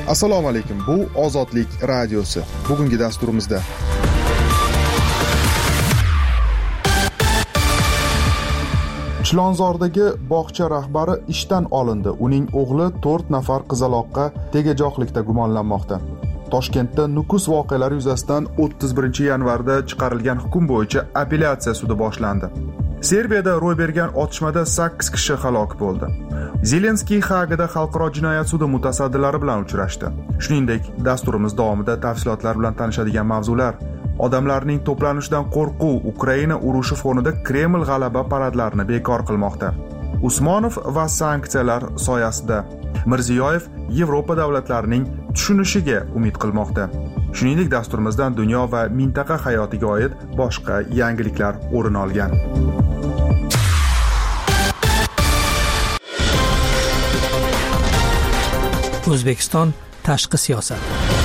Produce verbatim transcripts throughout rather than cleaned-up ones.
Assalomu alaykum. Bu Ozodlik radiosi. Bugungi dasturimizda Chilonzordagi bog'cha rahbari ishdan olindi. Uning o'g'li to'rt nafar qizaloqqa tegajoqlikda gumonlanmoqda. Toshkentda Nukus voqealari yuzasidan o'ttiz birinchi yanvarda chiqarilgan hukm bo'yicha apellyatsiya sudi boshlandi. Serbiyada ro'y bergan otishmada sakkiz kishi halok bo'ldi. Zelenskiy Hagada xalqaro jinoyat sudi mutasaddilari bilan uchrashdi. Shuningdek, dasturimiz davomida tafsilotlar bilan tanishadigan mavzular: odamlarning to'planishidan qo'rquv, Ukraina urushi fonida Kreml g'alaba paradlarini bekor qilmoqda. Usmonov va sanksiyalar soyasida Mirziyoyev Yevropa davlatlarining tushunishiga umid qilmoqda. Shuningdek, dasturimizdan dunyo va mintaqa hayotiga oid boshqa yangiliklar o'rin olgan. O'zbekiston tashqi siyosat.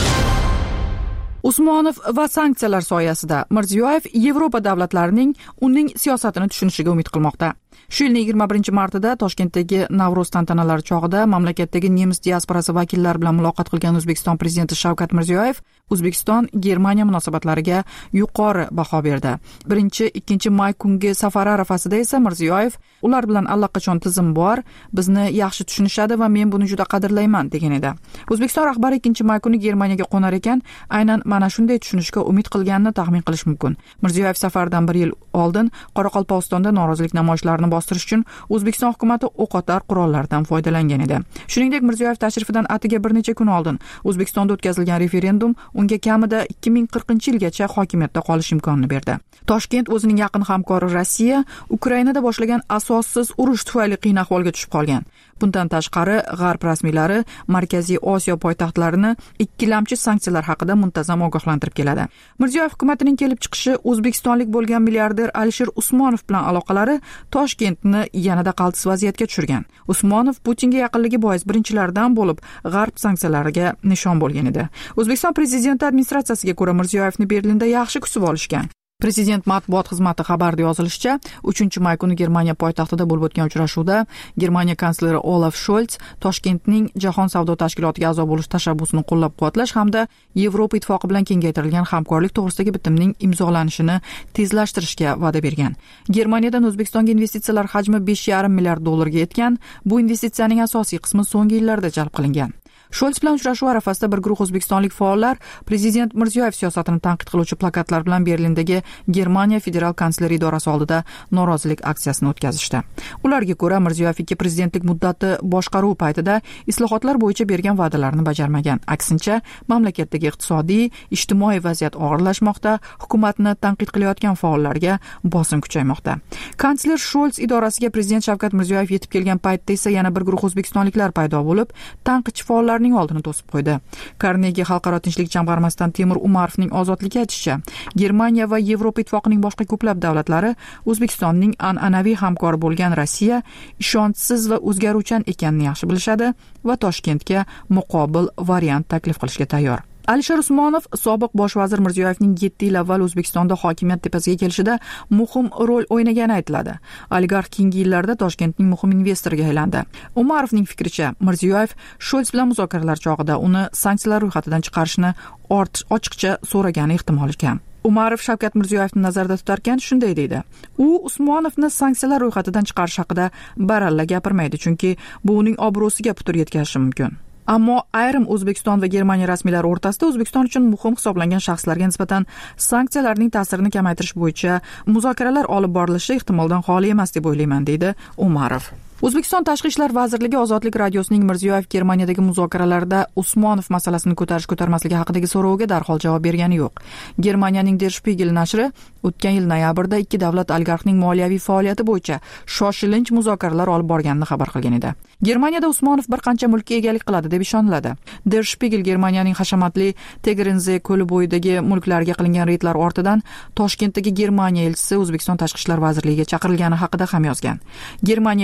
Usmonov va sanksiyalar soyasida Mirziyoyev Yevropa davlatlarining uning siyosatini tushunishiga umid qilmoqda. Shu yilning yigirma birinchi martida Toshkentdagi Navro'z tantanalari chog'ida mamlakatdagi nemis diasporasi vakillari bilan muloqot qilgan O'zbekiston prezidenti Shavkat Mirziyoyev O'zbekiston Germaniya munosabatlariga yuqori baho berdi. birinchi ikkinchi may kungi safari arafasida esa Mirziyoyev ular bilan allaqachon tizim bor, bizni yaxshi tushunishadi va men buni juda qadrlayman degan edi. O'zbekiston rahbari ikkinchi may kuni Germaniyaga qo'nar ekan, aynan mana shunday tushunishga umid qilganini taxmin qilish mumkin. Mirziyoyev safardan bir yil oldin Qoraqalpog'istonda norozilik namoyishlarini bostirish uchun O'zbekiston hukumatı o'qotar qurollardan foydalangan edi. Shuningdek, Mirziyoyev tashrifidan atiga bir necha kun oldin O'zbekistonda o'tkazilgan referendum unga kamida ikki ming qirqinchi yilgacha hokimiyatda qolish imkonini berdi. Toshkent o'zining yaqin hamkori Rossiya Ukrainada boshlagan asossiz urush tufayli qiyin ahvolga tushib qolgan. Bundan tashqari, G'arb rasmiylari Markaziy Osiyo poytaxtlarini ikkilamchi sanksiyalar haqida muntazam ogohlantirib keladi. Mirziyoyev hukumatining kelib chiqishi O'zbekistonlik bo'lgan milliarder Alisher Usmonov bilan aloqalari Toshkentni yanada qaltis vaziyatga tushirgan. Usmonov Putinga yaqinligi bois birinchilardan bo'lib G'arb sanksiyalariga nishon bo'lgan edi. O'zbekiston prezidenti administratsiyasiga ko'ra Mirziyoyevni Berlinda yaxshi kutib olishgan. Prezident matbuot xizmati xabarida yozilishicha, uchinchi may kuni Germaniya poytaxtida bo'lib o'tgan uchrashuvda Germaniya kansleri Olaf Scholz Toshkentning Jahon savdo tashkilotiga a'zo bo'lish tashabbusini qo'llab-quvvatlash hamda Yevropa ittifoqi bilan kengaytirilgan hamkorlik to'g'risidagi bitimning imzolanishini tezlashtirishga va'da bergan. Germaniyadan O'zbekistonga investitsiyalar hajmi besh yarim milliard dollarga yetgan. Bu investitsiyaning asosiy qismi so'nggi yillarda jalb qilingan. Scholz bilan uchrashuv arafasida bir guruh o'zbekistonlik faollar prezident Mirziyoyev siyosatini tanqid qiluvchi plakatlar bilan Berlindagi Germaniya federal kansleri idorasi oldida norozilik aksiyasini o'tkazishdi. Ularga ko'ra, Mirziyoyev ikki prezidentlik muddati boshqaruv paytida islohotlar bo'yicha bergan va'dalarini bajarmagan. Aksincha, mamlakatdagi iqtisodiy, ijtimoiy vaziyat og'irlashmoqda, hukumatni tanqid qilayotgan faollarga bosim kuchaymoqda. Kansler Scholz idorasiga prezident Shavkat Mirziyoyev yetib kelgan paytda esa yana bir guruh o'zbekistonliklar paydo bo'lib, tanqidchi faollar oldini to'sib qo'ydi. Carnegie Xalqaro tinchlik jamg'armasidan Temur Umarovning ozodligi aytishicha, Germaniya va Yevropa ittifoqining boshqa ko'plab davlatlari O'zbekistonning an'anaviy hamkori bo'lgan Rossiya ishonchsiz va o'zgaruvchan ekanini yaxshi bilishadi va Toshkentga muqobil variant taklif qilishga tayyor. Alisher Usmonov sobiq bosh vazir Mirziyoyevning yetti yil avval O'zbekistonda hokimiyat tepasiga kelishida muhim rol o'ynagani aytiladi. Oligarx keyingi yillarda Toshkentning muhim investoriga aylandi. Umarovning fikricha, Mirziyoyev Scholz bilan muzokaralar chog'ida uni sanksiyalar ro'yxatidan chiqarishni ochiqcha so'ragani ehtimoli kam. Umarov Shavkat Mirziyoyevni nazarda tutarkan shunday deydi: u Usmonovni sanksiyalar ro'yxatidan chiqarish haqida baralla gapirmaydi, chunki bu uning obro'siga putur yetkazishi mumkin. Ammo ayrim O'zbekiston va Germaniya rasmiylari o'rtasida O'zbekiston uchun muhim hisoblangan shaxslarga nisbatan sanksiyalarning ta'sirini kamaytirish bo'yicha muzokaralar olib borilishi ehtimoldan xoli emas deb o'ylayman, deydi Umarov. O'zbekiston Tashqi ishlar vazirligi Ozodlik radiosining Mirziyoyev Germaniyadagi muzokaralarda Usmonov masalasini ko'tarish ko'tarmasligi haqidagi so'roviga darhol javob bergani yo'q. Germaniyaning Der Spiegel nashri o'tgan yil noyabrda ikki davlat oligarxning moliyaviy faoliyati bo'yicha shoshilinch muzokaralar olib borganini xabar qilgan edi. Germaniyada Usmonov bir qancha mulkka egalik qiladi deb ishoniladi. Der Spiegel Germaniyaning hashamatli Tegernse ko'li bo'yidagi mulklarga qilingan reydlar ortidan Toshkentdagi Germaniya elchisi O'zbekiston Tashqi ishlar vazirligiga chaqirilgani haqida ham yozgan. Germaniya elchixonasi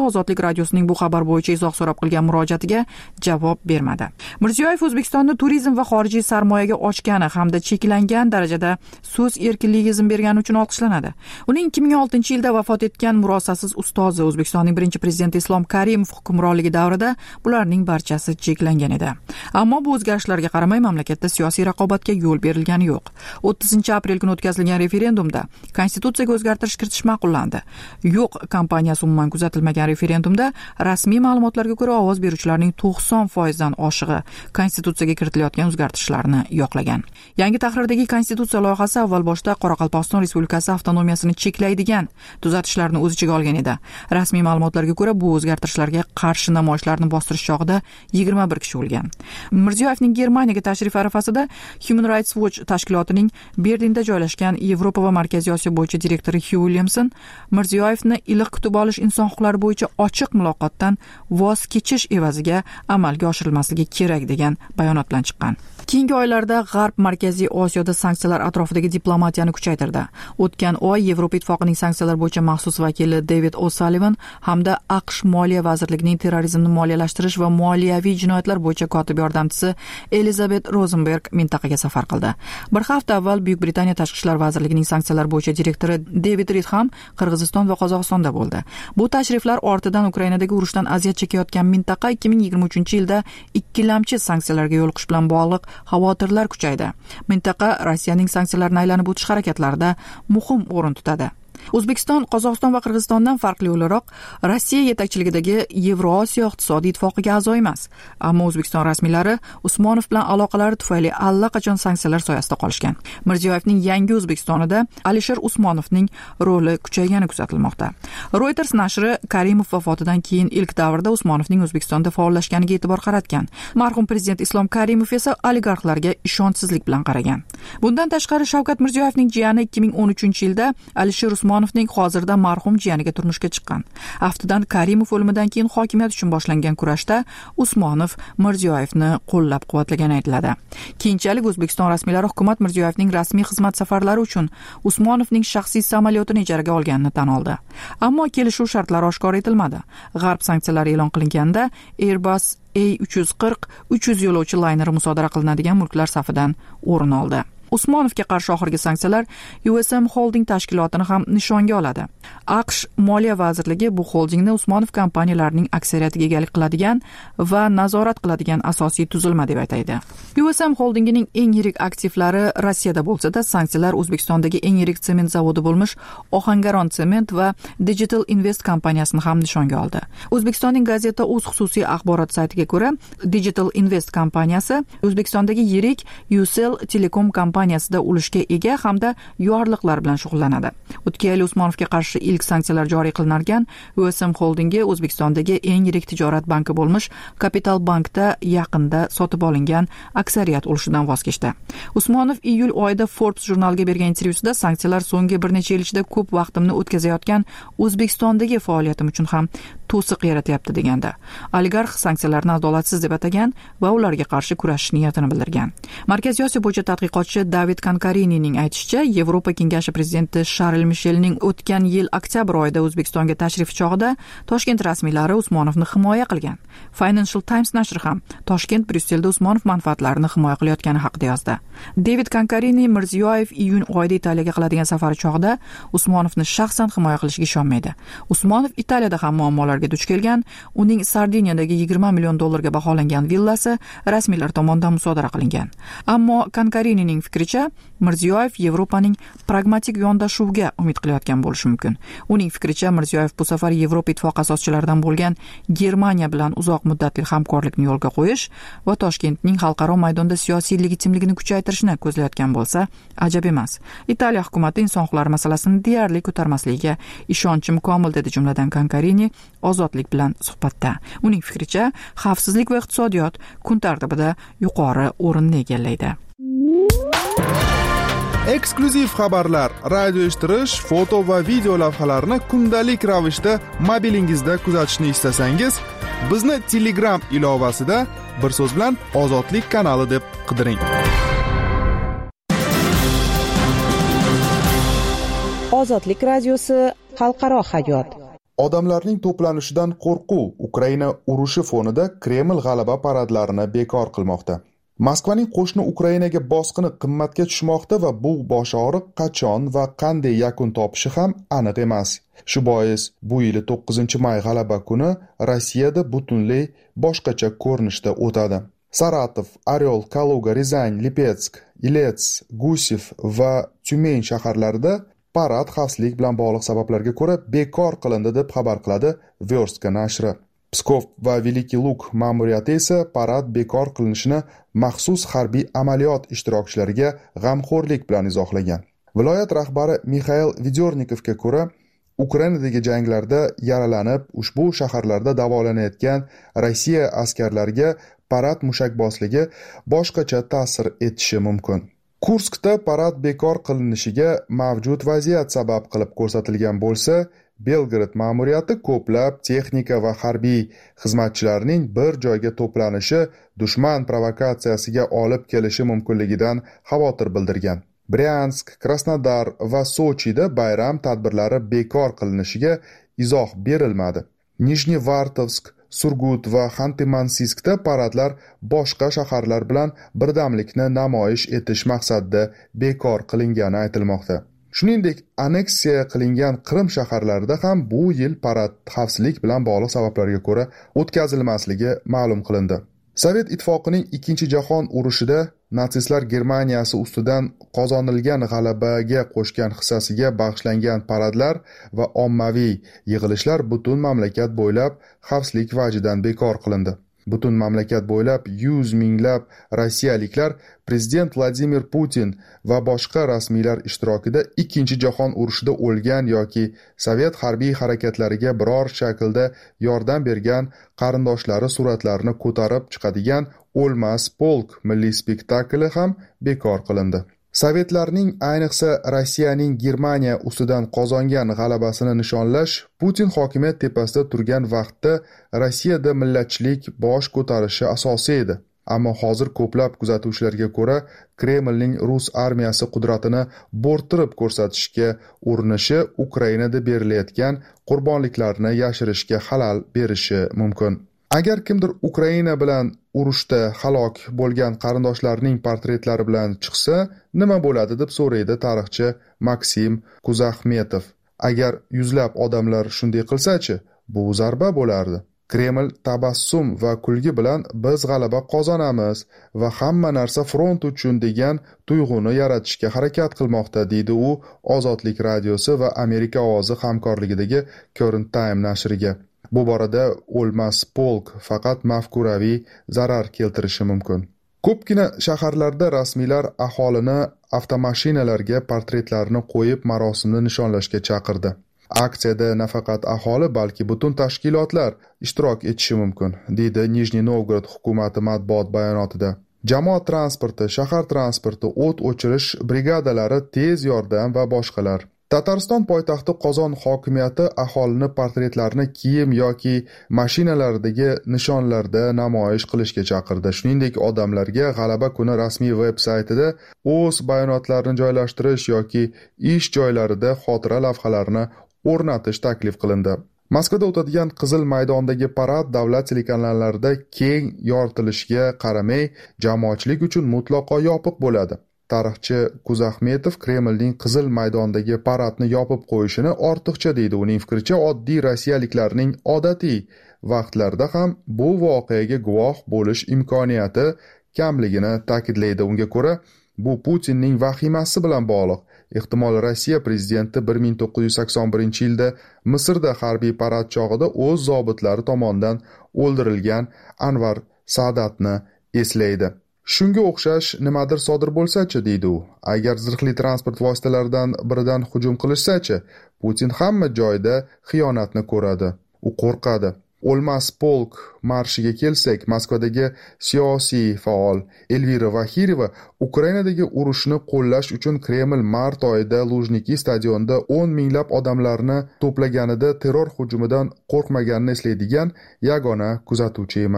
Ozodlik radiosining bu xabar bo'yicha izoh so'rab qilgan murojaatiga javob bermadi. Mirziyoyev O'zbekistonni turizm va xorijiy sarmoyaga ochgani hamda cheklangan darajada so'z erkinligiga izn bergani uchun olqishlanadi. Uning ikki ming oltinchi yilda vafot etgan murosasiz ustozi O'zbekistonning birinchi prezidenti Islom Karimov hukmronligi davrida bularning barchasi cheklangan edi. Ammo bu o'zgarishlarga qaramay mamlakatda siyosiy raqobatga yo'l berilgani yo'q. o'ttizinchi aprel kuni o'tkazilgan referendumda konstitutsiyaga o'zgartirish kiritish ma'qullandi. Yo'q kompaniyasi umuman kuzatilmagan referendumda rasmiy ma'lumotlarga ko'ra ovoz beruvchilarning to'qson foiz dan oshig'i konstitutsiyaga kiritilayotgan o'zgartirishlarni yoqlagan. Yangi tahrirdagi konstitutsiya loyihasi avval boshda Qoraqalpog'iston Respublikasi avtonomiyasini cheklaydigan tuzatishlarni o'z ichiga olgan edi. Rasmiy ma'lumotlarga ko'ra bu o'zgartirishlarga qarshi namoyishlarni bostirish chog'ida yigirma bir kishi o'lgan. Mirziyoyevning Germaniyaga tashrif arafasida Human Rights Watch tashkilotining Berlinda joylashgan Yevropa va Markaziy Osiyo bo'yicha direktori Hugh Williamson Mirziyoyevni iliq kutib olish inson huquqlari bo'yicha ochiq muloqotdan voz kechish evaziga amalga oshirilmasligi kerak degan bayonot bilan chiqqan. Keyingi oylarda G'arb Markaziy Osiyoda sanksiyalar atrofidagi diplomatiyani kuchaytirdi. O'tgan oy Yevropa ittifoqining sanksiyalar bo'yicha maxsus vakili David O'Sullivan hamda AQSh Moliya vazirligining terrorizmni moliyalashtirish va moliyaviy jinoyatlar bo'yicha kotib yordamchisi Elizabeth Rosenberg mintaqaga safar qildi. Bir hafta avval Buyuk Britaniya Tashqi ishlar vazirligining sanksiyalar bo'yicha direktori David Reed ham Qirg'iziston va Qozog'istonda bo'ldi. Bu tashriflar ortidan Ukrainadagi urushdan aziyat chekayotgan mintaqa ikki ming yigirma uchinchi yilda ikkilamchi sanksiyalarga yo'l qo'yish bilan bog'liq xavotirlar kuchaydi. Mintaqa Rossiyaning sanksiyalarni aylanib o'tish harakatlarida muhim o'rin tutadi. O'zbekiston, Qozog'iston va Qirg'izistondan farqli o'laroq Rossiya yetakchiligidagi Yevrosiyo iqtisodiy ittifoqiga a'zo emas. Ammo O'zbekiston rasmiylari Usmonov bilan aloqalari tufayli allaqachon sanksiyalar soyasida qolishgan. Mirziyoyevning yangi O'zbekistonida Alisher Usmonovning roli kuchaygani kuzatilmoqda. Reuters nashri Karimov vafotidan keyin ilk davrda Usmonovning O'zbekistonda faollashganiga e'tibor qaratgan. Marhum prezident Islom Karimov esa oligarxlarga ishonchsizlik bilan qaragan. Bundan tashqari Shavkat Mirziyoyevning jiyani ikki ming o'n uchinchi yilda Alisher Usmonovning hozirda marhum jiyaniga turmushga chiqqan. Aftidan Karimov o'limidan keyin hokimiyat uchun boshlangan kurashda Usmonov Mirziyoyevni qo'llab-quvvatlagani aytiladi. Keyinchalik O'zbekiston rasmiylari hukumat Mirziyoyevning rasmiy xizmat safarlari uchun Usmonovning shaxsiy samolyotini ijaraga olganini tan oldi. Ammo kelishuv shartlari oshkor etilmadi. G'arb sanksiyalari e'lon qilinganda Airbus A uch yuz qirq uch yuz yo'lovchi layneri musodara qilinadigan mulklar safidan o'rin oldi. Usmonovga qarshi oxirgi sanksiyalar U S M Holding tashkilotini ham nishonga oladi. AQSh Moliya vazirligi bu holdingni Usmonov kompaniyalarining aksariyatiga egalik qiladigan va nazorat qiladigan asosiy tuzilma deb aytadi. U S M Holdingining eng yirik aktivlari Rossiyada bo'lsa-da, sanksiyalar O'zbekistondagi eng yirik sement zavodi bo'lmish Ohangaron Sement va Digital Invest kompaniyasini ham nishonga oldi. O'zbekistonning Gazeta o'z xususiy axborot saytiga ko'ra, Digital Invest kompaniyasi O'zbekistondagi yirik Ucell Telecom kompaniyasi kompaniyasida ulushga ega hamda yorliqlar bilan shug'ullanadi. O'tgan yil Usmonovga qarshi ilk sanksiyalar joriy qilinarkan, U S M Holdingi O'zbekistondagi eng yirik tijorat banki bo'lmish Capital Bankda yaqinda sotib olingan aksariyat ulushidan voz kechdi. Usmonov iyul oyida Forbes jurnaliga bergan intervyusida sanksiyalar so'nggi bir necha yil ichida ko'p vaqtimni o'tkazayotgan O'zbekistondagi faoliyatim uchun ham to'siq yaratyapti deganda. Oligarx sanksiyalarni adolatsiz deb atagan va ularga qarshi kurashish niyatini bildirgan. Markaziy Osiyo bo'yicha tadqiqotchi David Kankarinining aytishicha, Yevropa Kengashi prezidenti Sharl Mishelning o'tgan yil oktyabr oyida O'zbekistonga tashrifi chog'ida Toshkent rasmiylari Usmonovni himoya qilgan. Financial Times nashri ham Toshkent Bryusselda Usmonov manfaatlarini himoya qilayotgani haqida yozdi. David Kankarini Mirziyoyev iyun oyida Italiyaga qiladigan safari chog'ida Usmonovni shaxsan himoya qilishiga ishonmaydi. Usmonov Italiyada ham muammolarga duch kelgan. Uning Sardeniyadagi yigirma million dollarga baholangan villasi rasmiylar tomonidan musodara qilingan. Ammo Kankarinining fikricha, Mirziyoyev Yevropaning pragmatik yondashuviga umid qilayotgan bo'lishi mumkin. Uning fikricha, Mirziyoyev bu safar Yevropa ittifoqi asoschilaridan bo'lgan Germaniya bilan uzoq muddatli hamkorlikni yo'lga qo'yish va Toshkentning xalqaro maydonda siyosiy legitimligini kuchaytirishni ko'zlayotgan bo'lsa, ajab emas. Italiya hukumati inson huquqlari masalasini deyarli ko'tarmasligiga ishonchim komil dedi jumladan Kankarini Ozodlik bilan suhbatda. Uning fikricha, xavfsizlik va iqtisodiyot kun tartibida yuqori o'rinni egallaydi. Eksklyuziv xabarlar, radio eshittirish, foto va video lavhalarni kundalik ravishda mobilingizda kuzatishni istasangiz, bizni Telegram ilovasida bir so'z bilan Ozodlik kanali deb qidiring. Ozodlik radiosi xalqaro hayot. Odamlarning to'planishidan qo'rquv Ukraina urushi fonida Kreml g'alaba paradlarini bekor qilmoqda. Moskvaning qo'shni Ukrainaga bosqini qimmatga tushmoqda va bu boshog'riq qachon va qanday yakun topishi ham aniq emas. Shu bois bu yil to'qqizinchi may g'alaba kuni Rossiyada butunlay boshqacha ko'rinishda o'tadi. Saratov, Oryol, Kaluga, Rizan, Lipetsk, Ilets, Gusev va Tyumen shaharlarida parad xavfsizlik bilan bog'liq sabablarga ko'ra bekor qilindi deb xabar qiladi Verstka nashri. Pskov va Veliki Luk ma'muriyati esa parad bekor qilinishini maxsus harbiy amaliyot ishtirokchilariga g'amxo'rlik bilan izohlagan. Viloyat rahbari Mixail Vidyornikovga ko'ra, Ukrainadagi janglarda yaralanib, ushbu shaharlarda davolanayotgan Rossiya askarlariga parad mushakbosligi boshqacha ta'sir etishi mumkin. Kurskda parad bekor qilinishiga mavjud vaziyat sabab qilib ko'rsatilgan bo'lsa, Belgrad ma'muriyati ko'plab texnika va harbiy xizmatchilarning bir joyga to'planishi dushman provokatsiyasiga olib kelishi mumkinligidan xavotir bildirgan. Bryansk, Krasnodar va Sochida bayram tadbirlari bekor qilinishiga izoh berilmadi. Nijnevartovsk, Surgut va Xanты-Mansiskda paradlar boshqa shaharlar bilan birdamlikni namoyish etish maqsadida bekor qilingani aytilmoqda. Shuningdek, aneksiya qilingan Qrim shaharlarida ham bu yil parad xavfsizlik bilan bog'liq sabablarga ko'ra o'tkazilmasligi ma'lum qilindi. Sovet ittifoqining ikkinchi jahon urushida natsistlar Germaniyasi ustidan qozonilgan g'alabaga qo'shgan hissasiga bag'ishlangan paradlar va ommaviy yig'ilishlar butun mamlakat bo'ylab xavfsizlik vajidan bekor qilindi. Butun mamlakat bo'ylab yuz minglab rossiyaliklar prezident Vladimir Putin va boshqa rasmiylar ishtirokida ikkinchi jahon urushida o'lgan yoki sovet harbiy harakatlariga biror shaklda yordam bergan qarindoshlari suratlarini ko'tarib chiqadigan O'lmas polk milliy spektakli ham bekor qilindi. Sovetlarning, ayniqsa Rossiyaning Germaniya ustidan qozongan g'alabasini nishonlash Putin hokimiyat tepasida turgan vaqtda Rossiyada millatchilik bosh ko'tarishi asosiy edi. Ammo hozir ko'plab kuzatuvchilarga ko'ra, Kremlning Rus armiyasi qudratini bo'rttirib ko'rsatishga urinishi Ukrainada berilayotgan qurbonliklarni yashirishga xalal berishi mumkin. Agar kimdir Ukraina bilan urushda halok bo'lgan qarindoshlarining portretlari bilan chiqsa, nima bo'ladi deb so'raydi tarixchi Maksim Kuzaxmetov. Agar yuzlab odamlar shunday qilsa-chi, bu zarba bo'lardi. Kreml tabassum va kulgi bilan biz g'alaba qozonamiz va hamma narsa front uchun degan tuyg'uni yaratishga harakat qilmoqda, deydi u Ozodlik radiosi va Amerika ovozi hamkorligidagi Current Time nashriga. Bu borada O'lmas polk faqat mafkuraviy zarar keltirishi mumkin. Ko'pgina shaharlarda rasmiylar aholini avtomashinalarga portretlarini qo'yib marosimni nishonlashga chaqirdi. Aksiyada nafaqat aholi, balki butun tashkilotlar ishtirok etishi mumkin, deydi Nijniy Novgorod hukumati matbuot bayonotida. Jamoat transporti, shahar transporti, o't o'chirish brigadalari, tez yordam va boshqalar. Tatariston poytaxti Qozon hokimiyati aholini portretlarini kiyim yoki mashinalaridagi nishonlarda namoyish qilishga chaqirdi. Shuningdek, odamlarga g'alaba kuni rasmiy veb-saytida o'z bayonotlarini joylashtirish yoki ish joylarida xotira lavhalarini o'rnatish taklif qilindi. Moskvada o'tadigan Qizil maydondagi parad davlat telekanallarida keng yoritilishiga qaramay, jamoatchilik uchun mutlaqo yopiq bo'ladi. Tarixchi Kuzaxmetov Kremlning Qizil maydondagi paradni yopib qo'yishini ortiqcha deydi. Uning fikricha, oddiy rossiyaliklarning odatiy vaqtlarda ham bu voqeaga guvoh bo'lish imkoniyati kamligini ta'kidlaydi. Unga ko'ra, bu Putinning vahimasi bilan bog'liq. Ehtimol Rossiya prezidenti bir ming to'qqiz yuz sakson birinchi yilda Misrda harbiy parad chog'ida o'z zobitlari tomonidan o'ldirilgan Anvar Sadatni eslaydi. Shunga o'xshash nimadir sodir bo'lsa-chi, deydi u. Agar zirhli transport vositalaridan biridan hujum qilishsa-chi, Putin hamma joyda xiyonatni ko'radi. U qo'rqadi. O'lmas polk marshiga kelsak, Moskvadagi siyosiy faol Elvira Vahirova Ukrainadagi urushni qo'llash uchun Kreml mart oyida Lujniki stadionida o'n minglab odamlarni to'plaganida terror hujumidan qo'rqmaganini eslaydigan yagona kuzatuvchi emas.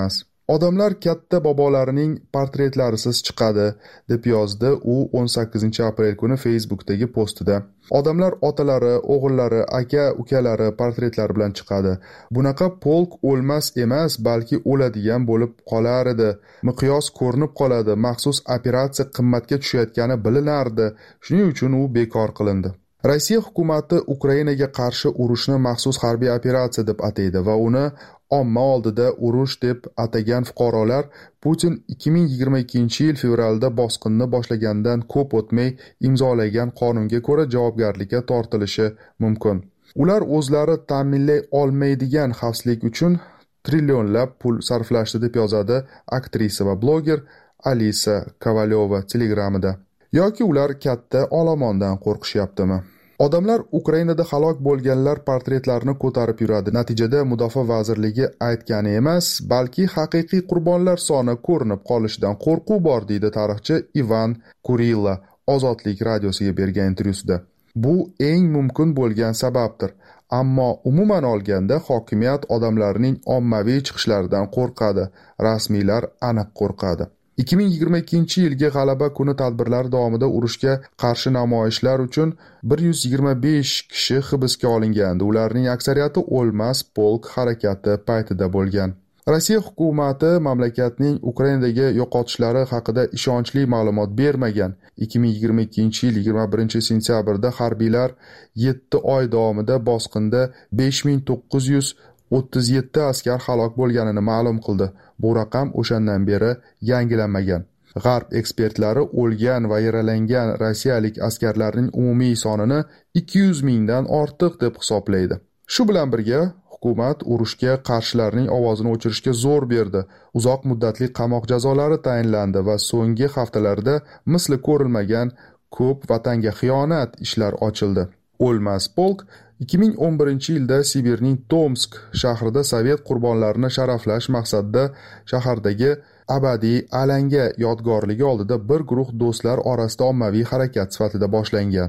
Odamlar katta bobolarining portretlarisiz chiqadi, deb yozdi u o'n sakkizinchi aprel kuni Facebookdagi postida. Odamlar otalari, o'g'illari, aka-ukalari portretlari bilan chiqadi. Bunaqa polk o'lmas emas, balki o'ladigan bo'lib qolar edi. Miqyos ko'rinib qoladi, maxsus operatsiya qimmatga tushayotgani bilinardi. Shuning uchun u bekor qilindi. Rossiya hukumati Ukrainaga qarshi urushni maxsus harbiy operatsiya deb ataydi va uni omma oldida urush deb atagan fuqarolar Putin ikki ming yigirma ikkinchi yil fevralda bosqinni boshlagandan ko'p o'tmay imzolagan qonunga ko'ra javobgarlikka tortilishi mumkin. Ular o'zlari ta'minlay olmaydigan xavfsizlik uchun trillionlab pul sarflashdi, deb yozadi aktrisa va bloger Alisa Kovalyova Telegramida. Yoki ular katta olomondan qo'rqishyaptimi? Odamlar Ukrainada halok bo'lganlar portretlarini ko'tarib yuradi. Natijada Mudofaa vazirligi aytgani emas, balki haqiqiy qurbonlar soni ko'rinib qolishidan qo'rquv bor, deydi tarixchi Ivan Kurilla Ozodlik radiosiga bergan intervyusida. Bu eng mumkin bo'lgan sababdir. Ammo umuman olganda hokimiyat odamlarning ommaviy chiqishlaridan qo'rqadi. Rasmiylar aniq qo'rqadi. ikki ming yigirma ikkinchi yilgi G'alaba kuni tadbirlari davomida urushga qarshi namoyishlar uchun bir yuz yigirma besh kishi hibsga olingandi. Ularning aksariyati O'lmas polk harakati paytida bo'lgan. Rossiya hukumati mamlakatning Ukrainadagi yo'qotishlari haqida ishonchli ma'lumot bermagan. ikki ming yigirma ikkinchi yil yigirma birinchi sentyabrda harbiylar yetti oy davomida bosqinda besh ming to'qqiz yuz o'ttiz yetti askar halok bo'lganini ma'lum qildi. Bu raqam o'shandan beri yangilanmagan. G'arb ekspertlari o'lgan va yaralangan rossiyalik askarlarning umumiy sonini ikki yuz mingdan ortiq deb hisoblaydi. Shu bilan birga hukumat urushga qarshilarning ovozini o'chirishga zo'r berdi. Uzoq muddatli qamoq jazolari tayinlandi va so'nggi haftalarda misli ko'rilmagan ko'p vatanga xiyonat ishlar ochildi. O'lmas polk ikki ming o'n birinchi yilda Sibirning Tomsk shahrida sovet qurbonlarini sharaflash maqsadida shahardagi abadiy alanga yodgorligi oldida bir guruh do'stlar orasida ommaviy harakat sifatida boshlangan.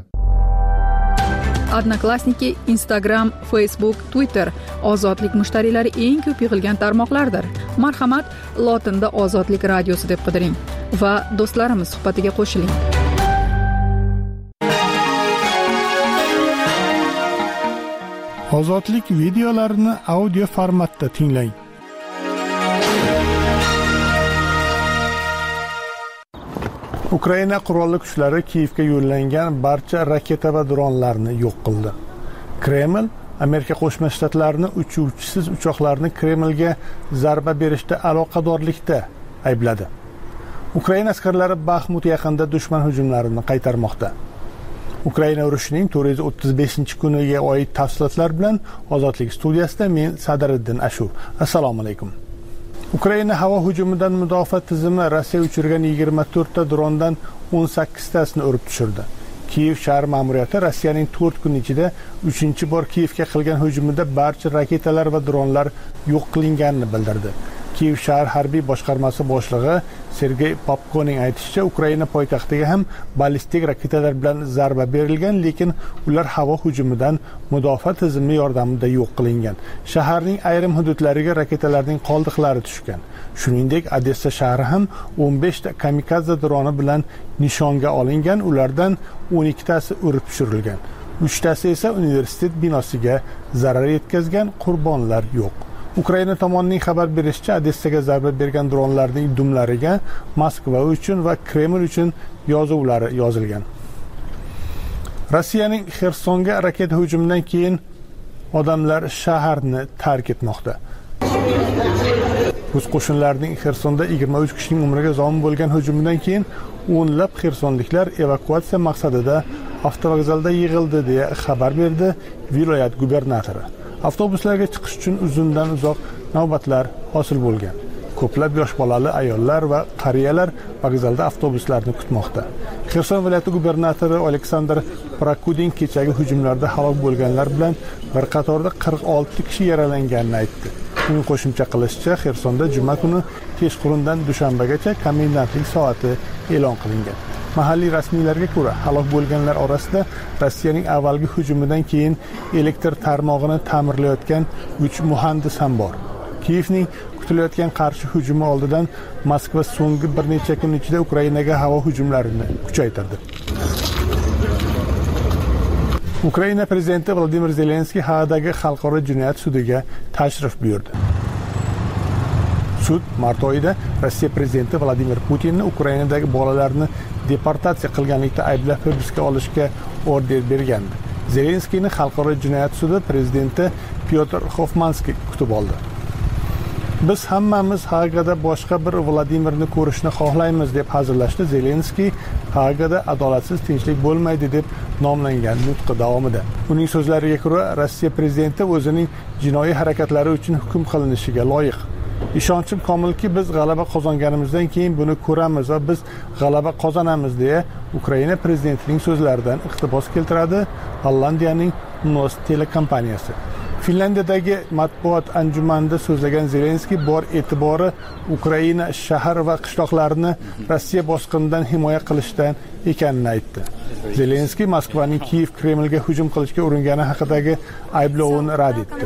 Odnoklassniki, Instagram, Facebook, Twitter ozodlik mushtariylari eng ko'p yig'ilgan tarmoqlardir. Marhamat, lotinda Ozodlik radiosi deb qidiring va do'stlarimiz suhbatiga qo'shiling. Ozodlik videolarini audio formatda tinglang. Ukraina qurolli kuchlari Kiyevga yo'llangan barcha raketa va dronlarni yo'q qildi. Kreml Amerika Qo'shma Shtatlarini uchuvchisiz uchoqlarni Kremlga zarba berishda aloqadorlikda aybladi. Ukraina askarlari Baxmut yaqinida dushman hujumlarini qaytarmoqda. Ukraina urushining to'rt yuz o'ttiz beshinchi kuniga oid tafsilotlar bilan Ozodlik studiyasida men Sadriddin Ashur. Assalomu alaykum. Ukraina havo hujumidan mudofaa tizimi Rossiya uchirgan yigirma to'rtta drondan o'n sakkiztasini urib tushirdi. Kiyev shahar ma'muriyati Rossiyaning to'rt kun ichida uchinchi bor Kiyevga qilgan hujumida barcha raketalar va dronlar yo'q qilinganini bildirdi. Kiyev shahar harbiy boshqarmasi boshlig'i Sergey Popkoning aytishicha, Ukraina poytaxtiga ham ballistik raketalar bilan zarba berilgan, lekin ular havo hujumidan mudofaa tizimi yordamida yo'q qilingan. Shaharning ayrim hududlariga raketalarning qoldiqlari tushgan. Shuningdek, Odessa shahri ham o'n besh ta kamikadze droni bilan nishonga olingan, ulardan o'n ikkitasi urib tushirilgan. uchtasi esa universitet binosiga zarar yetkazgan, qurbonlar yo'q. Ukraina tomonining xabar berishicha, Odessaga zarba bergan dronlarning dumlariga Moskva uchun va Kreml uchun yozuvlari yozilgan. Rossiyaning Xersonga raketa hujumidan keyin odamlar shaharni tark etmoqda. Rus qo'shinlarining Xersonda yigirma uch kishining umriga zomin bo'lgan hujumidan keyin o'nlab xersonliklar evakuatsiya maqsadida avtovokzalda yig'ildi deya xabar berdi viloyat gubernatori. Avtobuslarga chiqish uchun uzundan uzoq navbatlar hosil bo'lgan. Ko'plab yosh bolali ayollar va qariyalar vokzalda avtobuslarni kutmoqda. Xerson viloyati gubernatori Aleksandr Prakudin kechagi hujumlarda halok bo'lganlar bilan bir qatorda qirq olti kishi yaralanganini aytdi. Uning qo'shimcha qilishicha, Xersonda juma kuni kechqurundan dushanbagacha komendantlik soati e'lon qilingan. Mahalliy rasmiylarga ko'ra, halok bo'lganlar orasida Rossiyaning avvalgi hujumidan keyin elektr tarmog'ini ta'mirlayotgan uch muhandis ham bor. Kiyevning kutilayotgan qarshi hujumi oldidan Moskva so'nggi bir necha kun ichida Ukrainaga havo hujumlarini kuchaytirdi. Ukraina prezidenti Vladimir Zelenskiy Haagdagi xalqaro jinoyat sudiga tashrif buyurdi. Sud mart oyida Rossiya prezidenti Vladimir Putinni Ukrainadagi bolalarni deportatsiya qilganlikda ayblab hibsga olishga order bergandi. Zelenskiyni xalqaro jinoyat sudi prezidenti Pyotr Hofmanskiy kutib oldi. Biz hammamiz Haagada boshqa bir Vladimirni ko'rishni xohlaymiz deb hazillashdi Zelenskiy Haagada adolatsiz tinchlik bo'lmaydi deb nomlangan nutqi davomida. Uning so'zlariga ko'ra, Rossiya prezidenti o'zining jinoiy harakatlari uchun hukm qilinishiga loyiq. Ishonchim komilki, biz g'alaba qozonganimizdan keyin buni ko'ramiz va biz g'alaba qozonamiz deya Ukraina prezidentining so'zlaridan iqtibos keltiradi Gollandiyaning Nost telekompaniyasi. Finlandiyadagi matbuot anjumanida so'zlagan Zelenskiy bor e'tibori Ukraina shahar va qishloqlarini Rossiya bosqinidan himoya qilishdan ekanini aytdi. Zelenskiy Moskvaning Kiyev Kremlga hujum qilishga uringani haqidagi ayblovini rad etdi.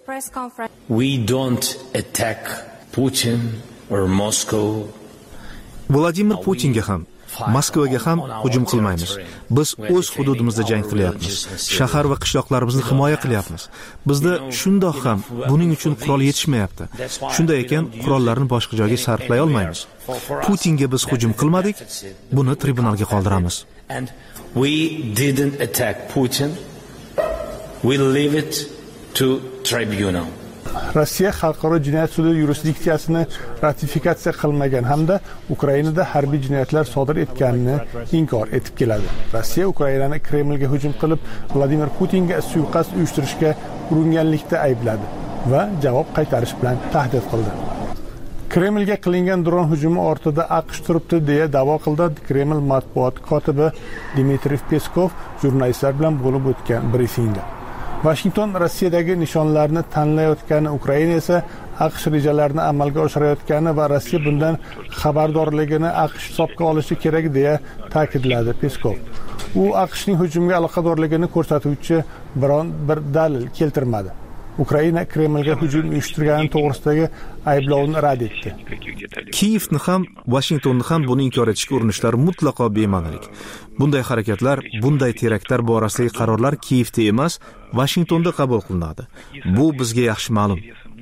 We don't attack Putin or Moscow. Vladimir Putinga ham Moskvaga ham hujum qilmaymiz. Biz o'z hududimizda jang qilyapmiz. Shahar va qishloqlarimizni himoya qilyapmiz. Bizda shundoq ham buning uchun qurol yetishmayapti. Shunday ekan, qurollarni boshqa joyga sarflay olmaymiz. Putinga biz hujum qilmadik, buni tribunalga qoldiramiz. We didn't attack Putin. We leave it to tribunal. Rossiya xalqaro jinoyat sudi yurisdiksiyasini ratifikatsiya qilmagan hamda Ukrainada harbiy jinoyatlar sodir etganini inkor etib keladi. Rossiya Ukrainani Kremlga hujum qilib, Vladimir Putinga suiqasd uyushtirishga uringanlikda aybladi va javob qaytarish bilan tahdid qildi. Kremlga qilingan dron hujumi ortida AQSh turibdi deya da'vo qildi Kreml matbuot kotibi Dmitriy Peskov jurnalistlar bilan bo'lib o'tgan brifingda. Washington Rossiyadagi nishonlarni tanlayotgani, Ukraina esa AQSh rejalarini amalga oshirayotgani va Rossiya bundan xabardorligini AQSh hisobga olishi kerak deya ta'kidladi Peskov. U AQShning hujumga aloqadorligini ko'rsatuvchi biron bir dalil keltirmadi. Ukraina Kremlga hujum uyushtirgani to'g'risidagi ayblovni rad etdi. Kiyevni ham, Washingtonni ham buni inkor etishga urinishlari mutlaqo bema'nilik. Bunday harakatlar, bunday teraktlar borasidagi qarorlar Kiyevda emas, Washingtonda qabul qilinadi. Bu bizga yaxshi ma'lum.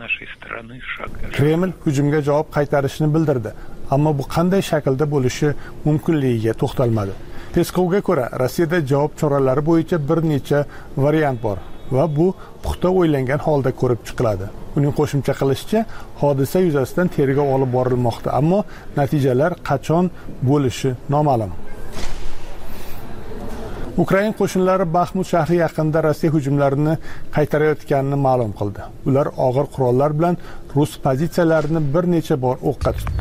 Kreml hujumga javob qaytarishini bildirdi, ammo bu qanday shaklda bo'lishi mumkinligiga to'xtalmadi. Peskovga ko'ra, Rossiyada javob choralari bo'yicha bir necha variant bor va bu puxta o'ylangan holda ko'rib chiqiladi. Uning qo'shimcha qilishicha, hodisa yuzasidan tergov olib borilmoqda, ammo natijalar qachon bo'lishi noma'lum. Ukraina qo'shinlari Baxmut shahri yaqinida Rossiya hujumlarini qaytarayotganini ma'lum qildi. Ular og'ir qurollar bilan rus pozitsiyalarini bir necha bor o'qqa tutdi.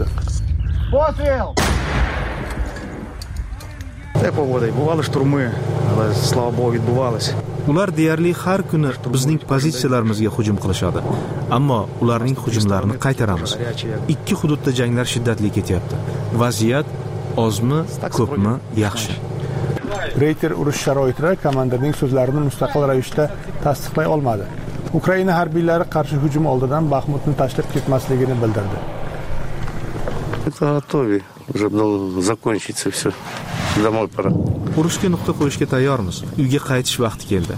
Ular deyarli har kuni bizning pozitsiyalarimizga hujum qilishadi, ammo ularning hujumlarini qaytaramiz. Ikki hududda janglar shiddatli ketyapti. Vaziyat ozmi, ko'pmi yaxshi. Reuters urush sharoitida komandirning so'zlarini mustaqil ravishda tasdiqlay olmadi. Ukraina harbiylari qarshi hujum oldidan Baxmutni tashlab ketmasligini bildirdi. Urushga nuqta qo'yishga tayyormiz. Uyga qaytish vaqti keldi.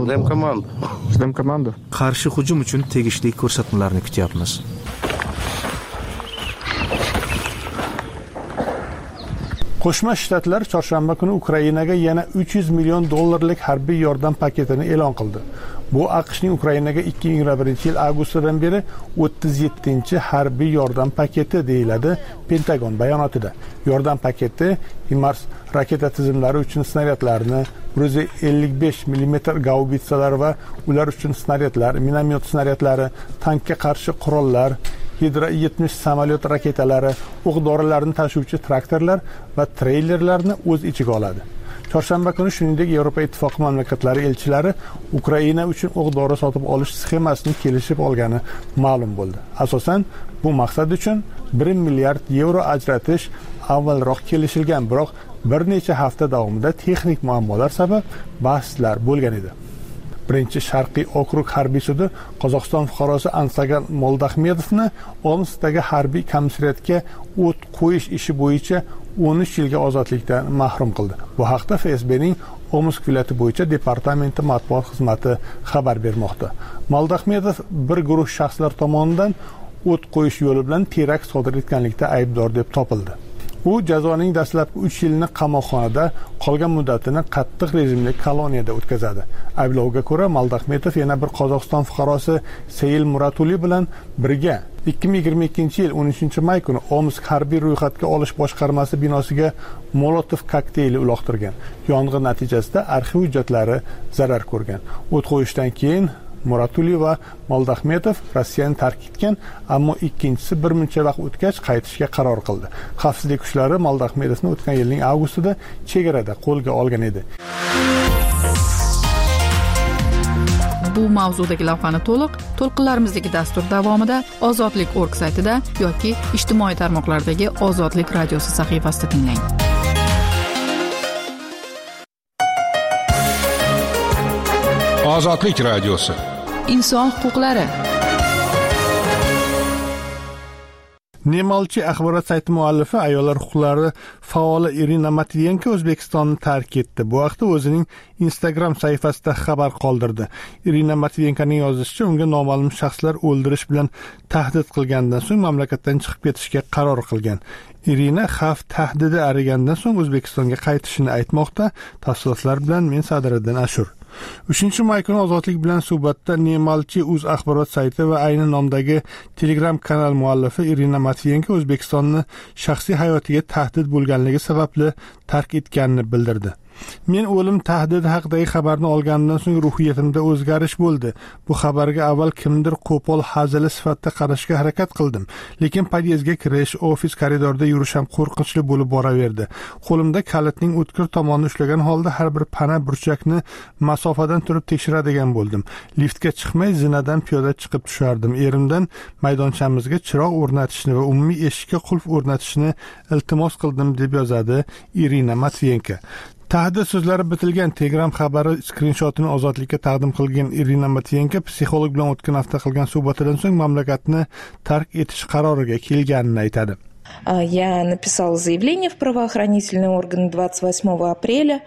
Qarshi hujum uchun tegishli ko'rsatmalarni kutyapmiz. Qo'shma Shtatlar chorshanba kuni Ukrainaga yana uch yuz million dollarlik harbiy yordam paketini e'lon qildi. Bu AQShning Ukrainaga ikki ming yigirma birinchi yil avgustdan beri o'ttiz yettinchi harbiy yordam paketi deyiladi Pentagon bayonotida. Yordam paketi HIMARS raketa tizimlari uchun snaryadlarni, bir yuz ellik besh millimetr gaubitsalar va ular uchun snaryadlar, minomyot snaryadlari, tankga qarshi qurollar, Hidra yetmish samolyot raketalari, o'q-dorilarni tashuvchi traktorlar va treylerlarni o'z ichiga oladi. Chorshanba kuni shuningdek Yevropa Ittifoqi mamlakatlari elchilari Ukraina uchun o'q-dori sotib olish sxemasini kelishib olgani ma'lum bo'ldi. Asosan bu maqsad uchun bir milliard yevro ajratish avvalroq kelishilgan, biroq bir necha hafta davomida texnik muammolar sabab bahslar bo'lgan edi. birinchi sharqiy okrug harbiy sudi Qozog'iston fuqarosi Ansagan Moldaxmedovni Omskdagi harbiy komissariyatga o't qo'yish ishi bo'yicha o'n uch yilga ozodlikdan mahrum qildi. Bu haqda F S B'ning Omsk viloyati bo'yicha departamenti matbuot xizmati xabar bermoqda. Moldaxmedov bir guruh shaxslar tomonidan o't qo'yish yo'li bilan terakt sodir etganlikda aybdor deb topildi. U jazoning dastlabki uch yilini qamoqxonada, qolgan muddatini qattiq rejimli koloniyada o'tkazadi. Ayblovga ko'ra, Moldaxmedov yana bir Qozog'iston fuqarosi Seyil Muratuli bilan birga ikki ming yigirma ikkinchi yil o'n uchinchi may kuni Omsk harbiy ro'yxatga olish boshqarmasi binosiga Molotov kokteyli uloqtirgan. Yong'in natijasida arxiv hujjatlari zarar ko'rgan. O't qo'yishdan keyin Muratuli va Moldaxmedov Rossiyani tark etgan, ammo ikkinchisi bir muncha vaqt o'tgach qaytishga qaror qildi. Xavfsizlik kuchlari Moldaxmedovni o'tgan yilning avgustida chegarada qo'lga olgan edi. Bu mavzudagi lavhani to'liq to'lqinlarimizdagi dastur davomida Ozodlik nokta org saytida yoki ijtimoiy tarmoqlardagi Ozodlik radiosi sahifasida tinglang. Ozodlik radiosi. Inson huquqlari. Nemalchi axborot sayti muallifi ayollar huquqlari faoli Irina Matviyenko O'zbekistonni tark etdi. Bu haqda o'zining Instagram sahifasida xabar qoldirdi. Irina Matviyenkoning yozishicha, unga noma'lum shaxslar o'ldirish bilan tahdid qilgandan so'ng mamlakatdan chiqib ketishga qaror qilgan. Irina xavf tahdidi arigandan so'ng O'zbekistonga qaytishini aytmoqda. Tafsilotlar bilan men Sadriddin Ashur. uchinchi may kuni Ozodlik bilan suhbatda Nemalchi uz axborot sayti va ayni nomdagi Telegram kanal muallifi Irina Matviyenko O'zbekistonni shaxsiy hayotiga tahdid bo'lganligi sababli tark etganini bildirdi. Men o'lim tahdidi haqidagi xabarni olgandan so'ng ruhiyatimda o'zgarish bo'ldi. Bu xabarga avval kimdir qo'pol hazili sifatida qarashga harakat qildim, lekin podyezdga kirish, ofis koridorida yurish ham qo'rqinchli bo'lib boraverdi. Qo'limda kalitning o'tkir tomonini ushlagan holda har bir pana burchakni masofadan turib tekshiradigan bo'ldim. Liftga chiqmay zinadan piyoda chiqib tushardim. Erimdan maydonchamizga chiroq o'rnatishni va umumiy eshikka qulf o'rnatishni iltimos qildim, deb yozadi Irina Matviyenko. Tahdid so'zlari bitilgan Telegram xabari skrinshotini Ozodlikka taqdim qilgan Irina Matviyenko psixolog bilan o'tgan hafta qilgan suhbatidan so'ng mamlakatni tark etish qaroriga kelganini aytadi. Я написала заявление в правоохранительные органы двадцать восьмого апреля.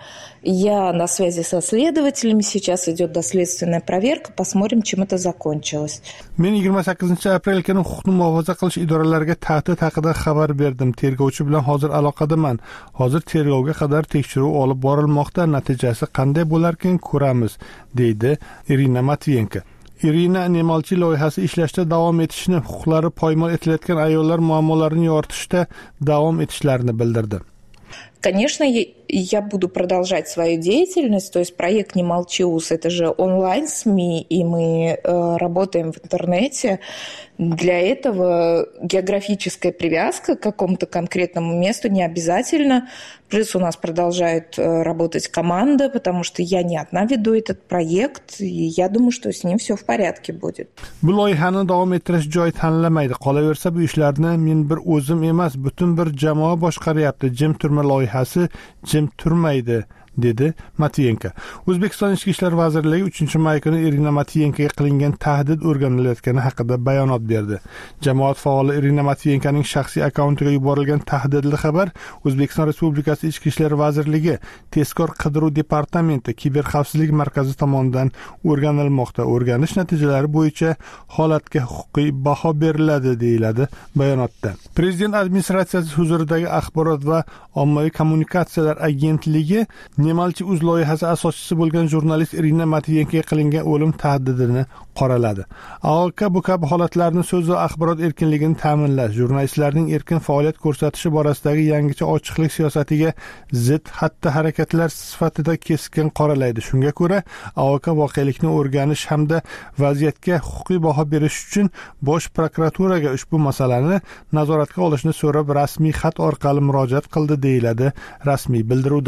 Я на связи со следователями. Сейчас идет доследственная проверка. Посмотрим, чем это закончилось. Men yigirma sakkizinchi aprel kuni huquqni muhofaza qilish idoralariga tahdid haqida xabar berdim. Tergovchi bilan hozir aloqadaman. Hozir tergovga qadar tekshiruv olib borilmoqda. Natijasi qanday bo'larkan ko'ramiz, deydi Irina Matviyenko. Irina Nemalchi loyihasi ishlashda davom etishini, huquqlari poymol etilayotgan ayollar muammolarini yoritishda davom etishlarini bildirdi. Конечно, я буду продолжать свою деятельность, то есть проект «Не молчи, УЗ» — это же онлайн-СМИ, и мы э, работаем в интернете. Для этого географическая привязка к какому-то конкретному месту не обязательно. Плюс у нас продолжает э, работать команда, потому что я не одна веду этот проект, и я думаю, что с ним все в порядке будет. Bu loyihani davom ettirish joy tanlamaydi. Qolaversa bu ishlarni men bir o'zim emas, butun bir jamoa boshqaryapti. Jim turma loyihasi jim turmaydi, dedi Matviyenko. O'zbekiston Ichki ishlar vazirligi uchinchi may kuni Irina Matviyenkoga qilingan tahdid o'rganilayotgani haqida bayonot berdi. Jamoat faoli Irina Matviyenkoning shaxsiy akkauntiga yuborilgan tahdidli xabar O'zbekiston Respublikasi Ichki ishlar vazirligi Tezkor qidiruv departamenti kiberxavfsizlik markazi tomonidan o'rganilmoqda. O'rganish natijalari bo'yicha holatga huquqiy baho beriladi, deyiladi bayonotda. Prezident administratsiyasi huzuridagi axborot va ommaviy kommunikatsiyalar agentligi Nemalchi uz loyihasi asoschisi bo'lgan jurnalist Irina Matviyenkoga qilingan o'lim tahdidini qoraladi. A O K bu kabi holatlarni so'z va axborot erkinligini ta'minlash, jurnalistlarning erkin faoliyat ko'rsatishi borasidagi yangicha ochiqlik siyosatiga zid xatti-harakatlar sifatida keskin qoralaydi. Shunga ko'ra, A O K voqelikni o'rganish hamda vaziyatga huquqiy baho berish uchun Bosh prokuraturaga ushbu masalani nazoratga olishni so'rab rasmiy xat orqali murojaat qildi, deyiladi rasmiy bildiruvda.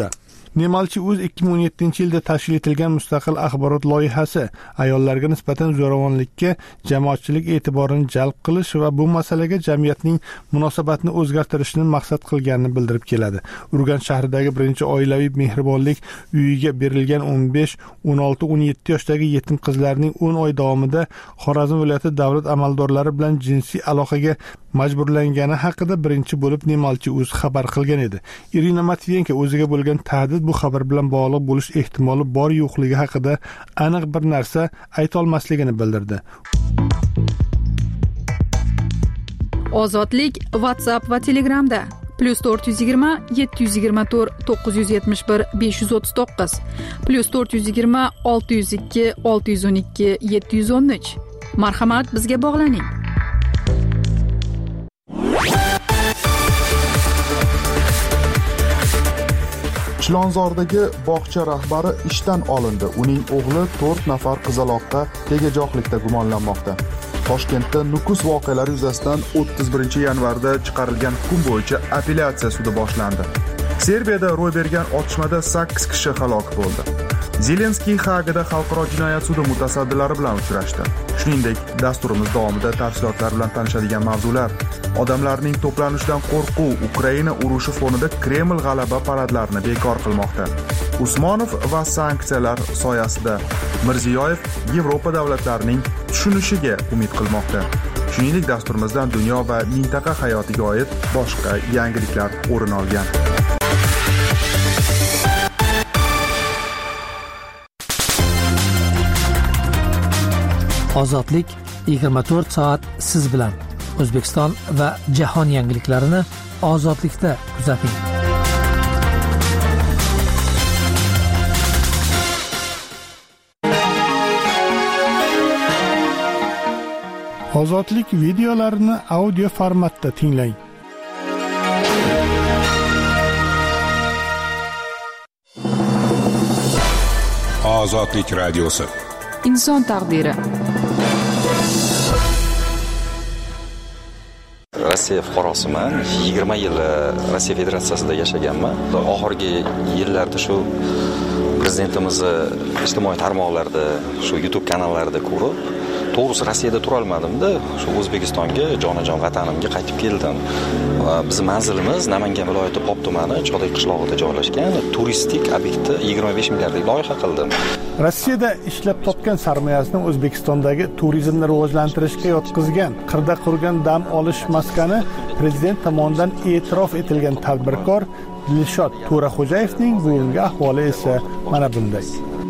Nemalchi.uz ikki ming o'n yettinchi yilda tashkil etilgan mustaqil axborot loyihasi ayollarga nisbatan zo'ravonlikka jamoatchilik e'tiborini jalb qilish va bu masalaga jamiyatning munosabatini o'zgartirishni maqsad qilganini bildirib keladi. Urganch shahridagi birinchi oilaviy mehribonlik uyiga berilgan o'n besh, o'n olti, o'n yetti yoshdagi yetim qizlarning o'n oy davomida Xorazm viloyati davlat amaldorlari bilan jinsiy aloqaga majburlangani haqida birinchi bo'lib Nemalchi.uz xabar qilgan edi. Irina Matviyenko o'ziga bo'lgan tahdid bu xabar bilan bog'liq bo'lish ehtimoli bor yo'qligi haqida aniq bir narsa ayta olmasligini bildirdi. Ozodlik WhatsApp va Telegramda plus to'rt yuz yigirma, yetti yuz yigirma to'rt, to'qqiz yuz yetmish bir, besh yuz o'ttiz to'qqiz plus to'rt yuz yigirma, olti yuz ikki, olti yuz o'n ikki, yetti yuz o'n uch. Marhamat, bizga bog'laning. Chilonzordagi bog'cha rahbari ishdan olindi. Uning o'g'li to'rt nafar qizaloqqa tegajog'likda gumonlanmoqda. Toshkentda Nukus voqealari yuzasidan o'ttiz birinchi yanvarda chiqarilgan hukm bo'yicha apellyatsiya sudi boshlandi. Serbiyada ro'y bergan otishmada sakkiz kishi halok bo'ldi. Zelenskiy Hagada xalqaro jinoyat sudi mutasaddilari bilan uchrashdi. Shuningdek, dasturimiz davomida tafsilotlar bilan tanishadigan mavzular: odamlarning to'planishidan qo'rquv, Ukraina urushi fonida Kreml g'alaba paradlarini bekor qilmoqda. Usmonov va sanksiyalar soyasida Mirziyoyev Yevropa davlatlarining tushunishiga umid qilmoqda. Shuningdek, dasturimizdan dunyo va mintaqa hayotiga oid boshqa yangiliklar o'rin olgan. Ozodlik yigirma to'rt soat siz bilan. O'zbekiston va jahon yangiliklarini Ozodlikda kuzating. Ozodlik videolarini audio formatda tinglang. Ozodlik radiosi. Inson taqdiri. Rossiya fuqarosiman. yigirma yil Rossiya Federatsiyasida yashaganman. Oxirgi yillarda shu prezidentimizni ijtimoiy tarmoqlarda, shu YouTube kanallarida ko'rib, to'g'risi Rossiyada tura olmadim-da, shu O'zbekistonga, jonajon vatanimga qaytib keldim. Bizning manzilimiz Namangan viloyati Pop tumani Cho'day qishlog'ida joylashgan. Turistik obyektni yigirma besh milliardlik loyiha qildim. Rossiyada ishlab topgan sarmoyasini O'zbekistondagi turizmni rivojlantirishga yotqizgan qirda qurgan dam olish maskani prezident tomonidan e'tirof etilgan tadbirkor Dilshod To'raxo'jayevning bugungi ahvoli esa mana bunday.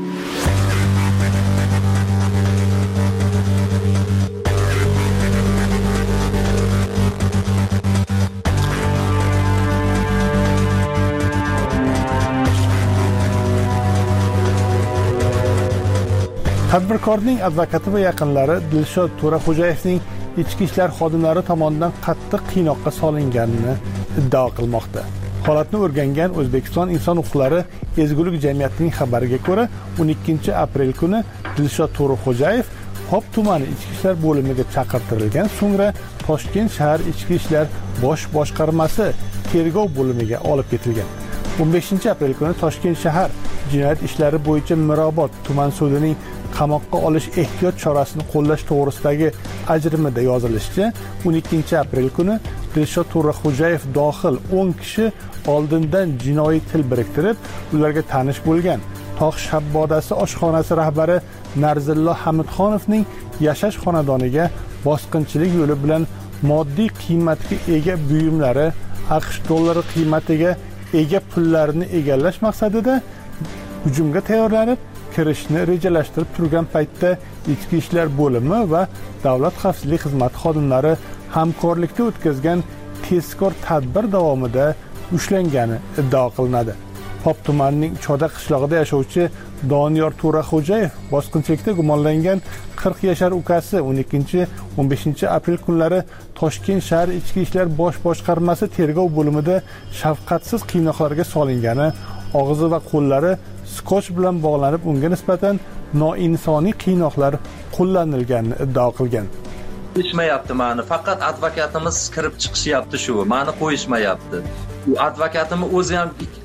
Tadbirkorning advokati va yaqinlari Dilshod To'raxo'jayevning ichki ishlar xodimlari tomonidan qattiq qiynoqqa solinganini iddao qilmoqda. Holatni o'rgangan O'zbekiston inson huquqlari ezgulik jamiyatining xabariga ko'ra, o'n ikkinchi aprel kuni Dilshod To'raxo'jayev Pop tumani ichki ishlar bo'limiga chaqirtirilgan, so'ngra Toshkent shahar ichki ishlar bosh boshqarmasi tergov bo'limiga olib ketilgan. o'n beshinchi aprel kuni Toshkent shahar jinoyat ishlari bo'yicha Mirobod tuman sudining qamoqqa olish ehtiyot chorasini qo'llash to'g'risidagi ajrimida yozilishicha, o'n ikkinchi aprel kuni Dilshod To'raxo'jayev dohil o'n kishi oldindan jinoiy til biriktirib, ularga tanish bo'lgan Tog' Shabbodasi oshxonasi rahbari Narzillo Hamidxonovning yashash xonadoniga bosqinchilik yo'li bilan moddiy qiymatga ega buyumlari, AQSh dollari qiymatiga ega pullarini egallash maqsadida hujumga tayyorlanib, kirishni rejalashtirib turgan paytda ichki ishlar bo'limi va davlat xavfsizlik xizmati xodimlari hamkorlikda o'tkazgan tezkor tadbir davomida ushlangani iddao qilinadi. Pop tumanining Choda qishlog'ida yashovchi Doniyor To'raxo'jayev bosqinchilikda gumonlangan qirq yashar ukasi o'n ikkinchi o'n beshinchi aprel kunlari Toshkent shahar ichki ishlar bosh boshqarmasi tergov bo'limida shafqatsiz qiynoqlarga solingani, og'zi va qo'llari skoch bilan bog'lanib, unga nisbatan noinsoniy qiynoqlar qo'llanilganini iddao qilgan. Qo'yishmayapti meni, faqat advokatimiz kirib chiqishyapti shu, meni qo'yishmayapti. U advokatimni o'zi ham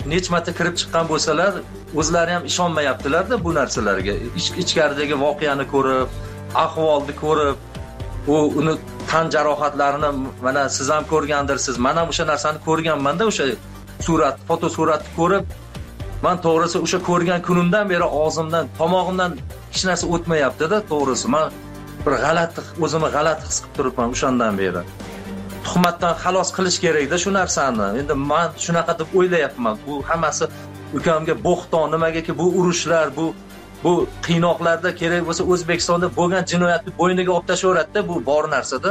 necha marta kirib chiqqan bo'lsalar, o'zlari ham ishonmayaptilar-da bu narsalarga. Ichkaridagi voqeani ko'rib, ahvolni ko'rib, u uni tan jarohatlarini mana siz ham ko'rgandirsiz. Men ham o'sha narsani ko'rganman-da, o'sha surat, fotosuratni ko'rib, men to'g'risi o'sha ko'rgan kunimdan beri og'zimdan, tomog'imdan hech narsa o'tmayapti-da, to'g'risi. Men bir g'alati, o'zimni g'alati his qilib turibman o'shandan beri. Tuhmatdan xalos qilish kerak-da shu narsani. Endi men shunaqa deb o'ylayapman. Bu hammasi ukamga bo'xton, nimagaki bu urushlar, bu bu qiynoqlarda kerak bo'lsa O'zbekistonda bo'lgan jinoyatni bo'yniga olib tashaveradi-da, bu bor narsa-da.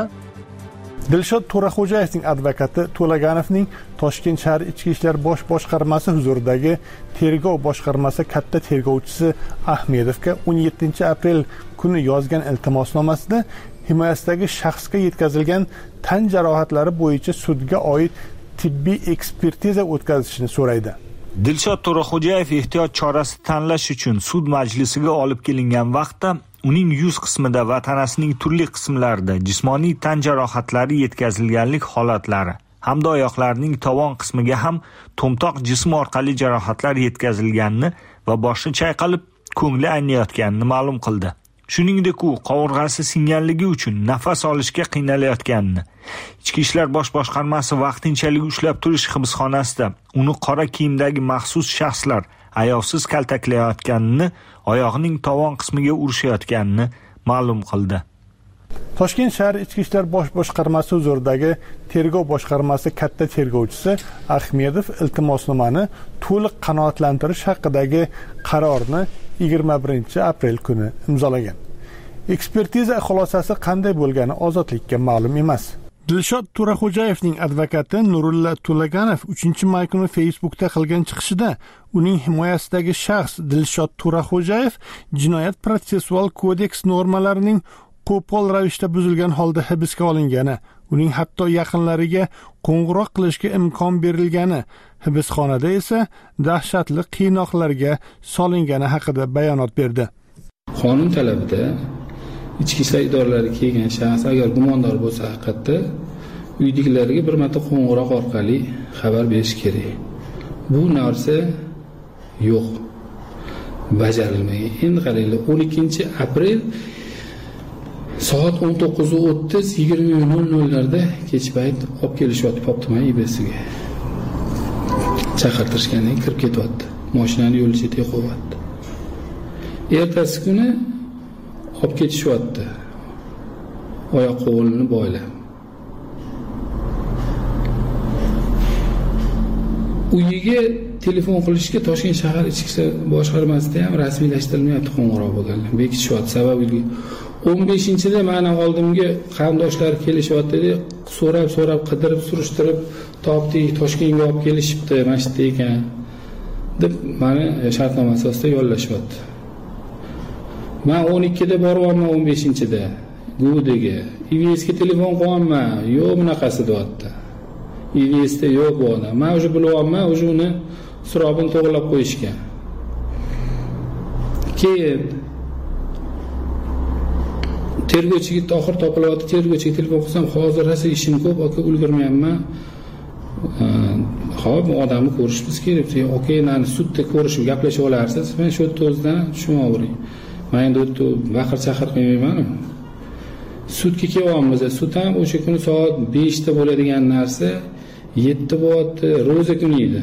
Dilshod To'raxo'jayevning advokati To'laganovning Toshkent shahar Ichki ishlar bosh boshqarmasi huzuridagi tergov boshqarmasi katta tergovchisi Ahmedovga o'n yettinchi aprel kuni yozgan iltimosnomasida himoyasidagi shaxsga yetkazilgan tan jarohatlari bo'yicha sudga oid tibbiy ekspertiza o'tkazishni so'raydi. Dilshod To'raxo'jayev ehtiyot chorasi tanlash uchun sud majlisiga olib kelingan vaqtda uning yuz qismida va tanasining turli qismlarida jismoniy tan jarohatlari yetkazilganlik holatlari hamda oyoqlarining tovon qismiga ham to'mtoq jism orqali jarohatlar yetkazilganini va boshi chayqalib ko'ngli aynayotganini ma'lum qildi. Shuningdek, u qovurg'asi singanligi uchun nafas olishga qiynalayotganini, Ichki ishlar bosh boshqarmasi vaqtinchalik ushlab turish hibsxonasida uni qora kiyimdagi maxsus shaxslar ayovsiz kaltaklayotganini, oyog'ining tovon qismiga urishayotganini ma'lum qildi. Toshkent shahar Ichki ishlar bosh boshqarmasi huzuridagi tergov boshqarmasi katta tergovchisi Ahmedov iltimosnomani to'liq qanoatlantirish haqidagi qarorni yigirma birinchi aprel kuni imzolagan. Ekspertiza xulosasi qanday bo'lgani ozodlikka ma'lum emas. Dilshod To'raxo'jayevning advokati Nurulla To'laganov uchinchi may kuni Facebookda qilgan chiqishida uning himoyasidagi shaxs Dilshod To'raxo'jayev jinoyat protsessual kodeks normalarining qo'pol ravishda buzilgan holda hibsga olingani, uning hatto yaqinlariga qo'ng'iroq qilishga imkon berilgani, hibsxonada esa dahshatli qiynoqlarga solingani haqida bayonot berdi. Qonun talabida ichki ishlar idoralariga kelgan shaxs agar gumondor bo'lsa, haqiqatda uydagilarga bir marta qo'ng'iroq orqali xabar berish kerak. Bu narsa yo'q, bajarilmagan. Endi qaranglar, o'n ikkinchi aprel soat o'n to'qqiz o'ttiz yigirma nol nollarda kech payt olib kelishyapti Poptuman I B S'ga. Chaqirtirishgandan kirib ketyapti. Mashinani yo'l chetiga qo'yapti. Ertasi kuni olib ketishyapti. Oyoq qo'lini boylab. Uyiga telefon qilishga Toshkent shahar ichki ishlar boshqarmasida ham rasmiylashtirilmayapti qo'ng'iroq bo'lganlar. Bekitishyapti. Sababi o'n beshinchida meni oldimga qarindoshlar kelishyapti, so'rab so'rab qidirib surishtirib topdik, Toshkentga olib kelishibdi, mana shu yerda ekan deb meni shartnoma asosida yollashyapti. Men o'n ikkida boryapman, o'n beshinchida Gudiga. I B S'ga telefon qilyapman, yo'q bunaqasi deyapti. I B S'da yo'q bu odam. Men o'sha bilyapman, o'sha uni surobini to'g'rilab qo'yishgan. Keyin tergovchiga oxir topilyapti, tergovchiga telefon qilsam, hozir rosa ishim ko'p, aka ulgurmayapman. Xo'p, odamni ko'rishimiz kerak. Okey, meni sudda ko'rishib gaplashib olarsiz. Men shu o'zdan tushunavering. Men endi baqir chaqir qilmayman. Sudga kelyapmiz. Sud ham o'sha kuni soat beshda bo'ladigan narsa yetti bo'lyapti, ro'za kuni edi.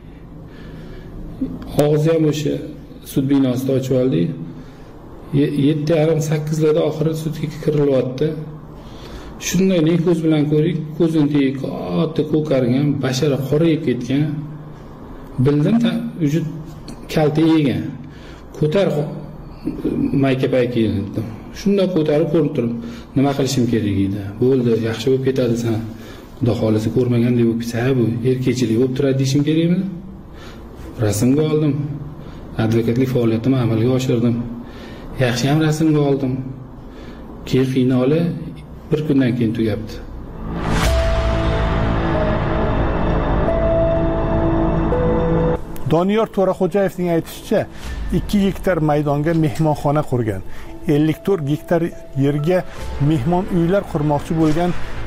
Hozir ham o'sha sud binosida ochib oldik. yetti yarim sakkizlarda oxiri sudga kirilyapti. Shunday ne ko'z bilan ko'rik, ko'zini katta ko'kargan, bashara qorayib ketgan. Bildim, vujud kalta yegan. Ko'tar mayka payka dedim. Shunday ko'tarib ko'rib turib, nima qilishim kerak edi? Bo'ldi, yaxshi bo'lib ketadi san. Xudo xolasa ko'rmagandek bo'lib ketsa, bu erkakchilik bo'lib turadi deshim kerakmi? Rasmga oldim. Advokatlik faoliyatimni amalga oshirdim. Yaxshi ham rasmga oldim. Keyin finali bir kundan keyin tugabdi. Doniyor To'raxo'jayevning aytishicha, ikki gektar maydonga mehmonxona qurgan, ellik to'rt gektar yerga mehmon uylar qurmoqchi bo'lgan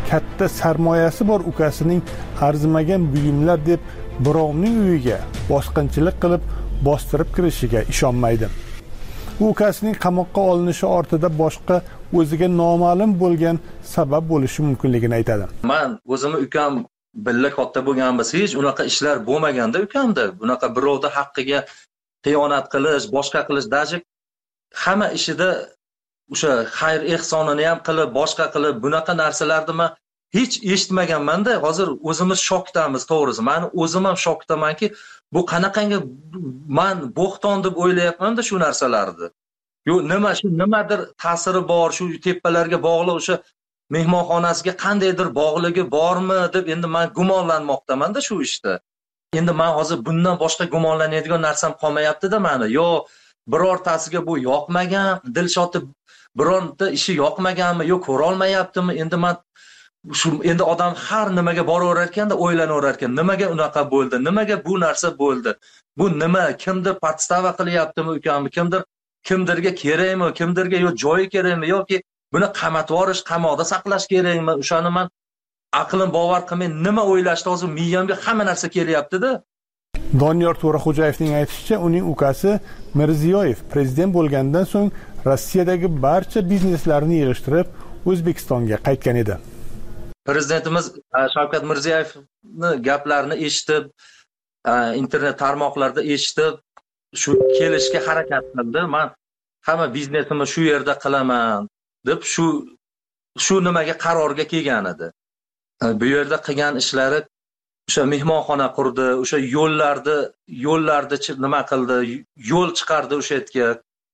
katta sarmoyasi bor ukasining arzimagan buyumlar deb birovning uyiga bosqinchilik qilib bostirib kirishiga ishonmaydi. U ukasining qamoqqa olinishi ortida boshqa o'ziga noma'lum bo'lgan sabab bo'lishi mumkinligini aytadi. Men o'zimni ukam billa katta bo'lganmiz, hech unaqa ishlar bo'lmaganda ukamda, bunaqa birovning haqqiga xiyonat qilish, boshqa qilish, dajik hamma ishida o'sha xayr ehsonini ham qilib, boshqa qilib, bunaqa narsalarni men hech eshitmaganman-da. Hozir o'zimiz shokdamiz, to'g'risi. Men o'zim ham shokdamanki, bu qanaqangi men bo'xton deb o'ylayapman-da shu narsalarni. Yo, nima shu nimadir ta'siri bor, shu tepalarga bog'liq, o'sha mehmonxonasiga qandaydir bog'ligi bormi deb endi men gumonlanmoqdaman-da shu ishda. Endi men hozir bundan boshqa gumonlanadigan narsam qolmayapti-da meni. Yo, birortasiga bu yoqmagan, Dilshodni bironta ishi yoqmaganmi, yo ko'ra olmayaptimi? Endi men shu endi odam har nimaga boraverar ekanda, o'ylanaverar ekan, nimaga unaqa bo'ldi? Nimaga bu narsa bo'ldi? Bu nima? Kimdir podstava qilyaptimi ukamni? Kimdir kimdirga kerakmi? Kimdirga yo joyi kerakmi yoki buni qamatvorish, qamoqda saqlash kerakmi? O'shani men aqlim bovar qilmay nima o'ylashdi, hozir miyamga hamma narsa kelyapti-da. Doniyor To'raxo'jayevning aytishicha, uning ukasi Mirziyoyev prezident bo'lgandan so'ng Rossiyadagi barcha bizneslarni yig'ishtirib O'zbekistonga qaytgan edi. Prezidentimiz Shavkat Mirziyoyevning gaplarini eshitib, internet tarmoqlarida eshitib, shu kelishga harakat qildi. Men hamma biznesimni shu yerda qilaman deb shu shu nimaga qarorga kelgan edi. Bu yerda qilgan ishlari o'sha mehmonxona qurdi, o'sha yo'llarni yo'llarni nima qildi, yo'l chiqardi o'sha yerga.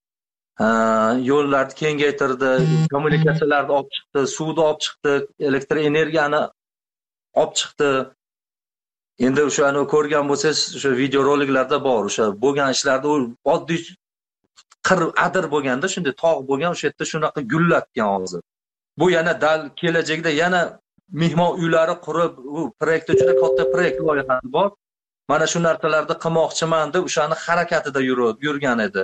Yo'llarni kengaytirdi, kommunikatsiyalarni olib chiqdi, suvni olib chiqdi, elektr energiyani olib chiqdi. Endi o'shani ko'rgan bo'lsangiz, o'sha video roliklarda bor, o'sha bo'lgan ishlarda u oddiy qir adir bo'lganda, shunday tog' bo'lgan, o'sha yerda shunaqa gullatgan hozir. Bu yana dal kelajakda yana mehmon uylari qurib, u proyektda juda katta proyekt loyihasi bor. Mana shu narsalarni qilmoqchiman deb o'shani harakatida yurgan edi.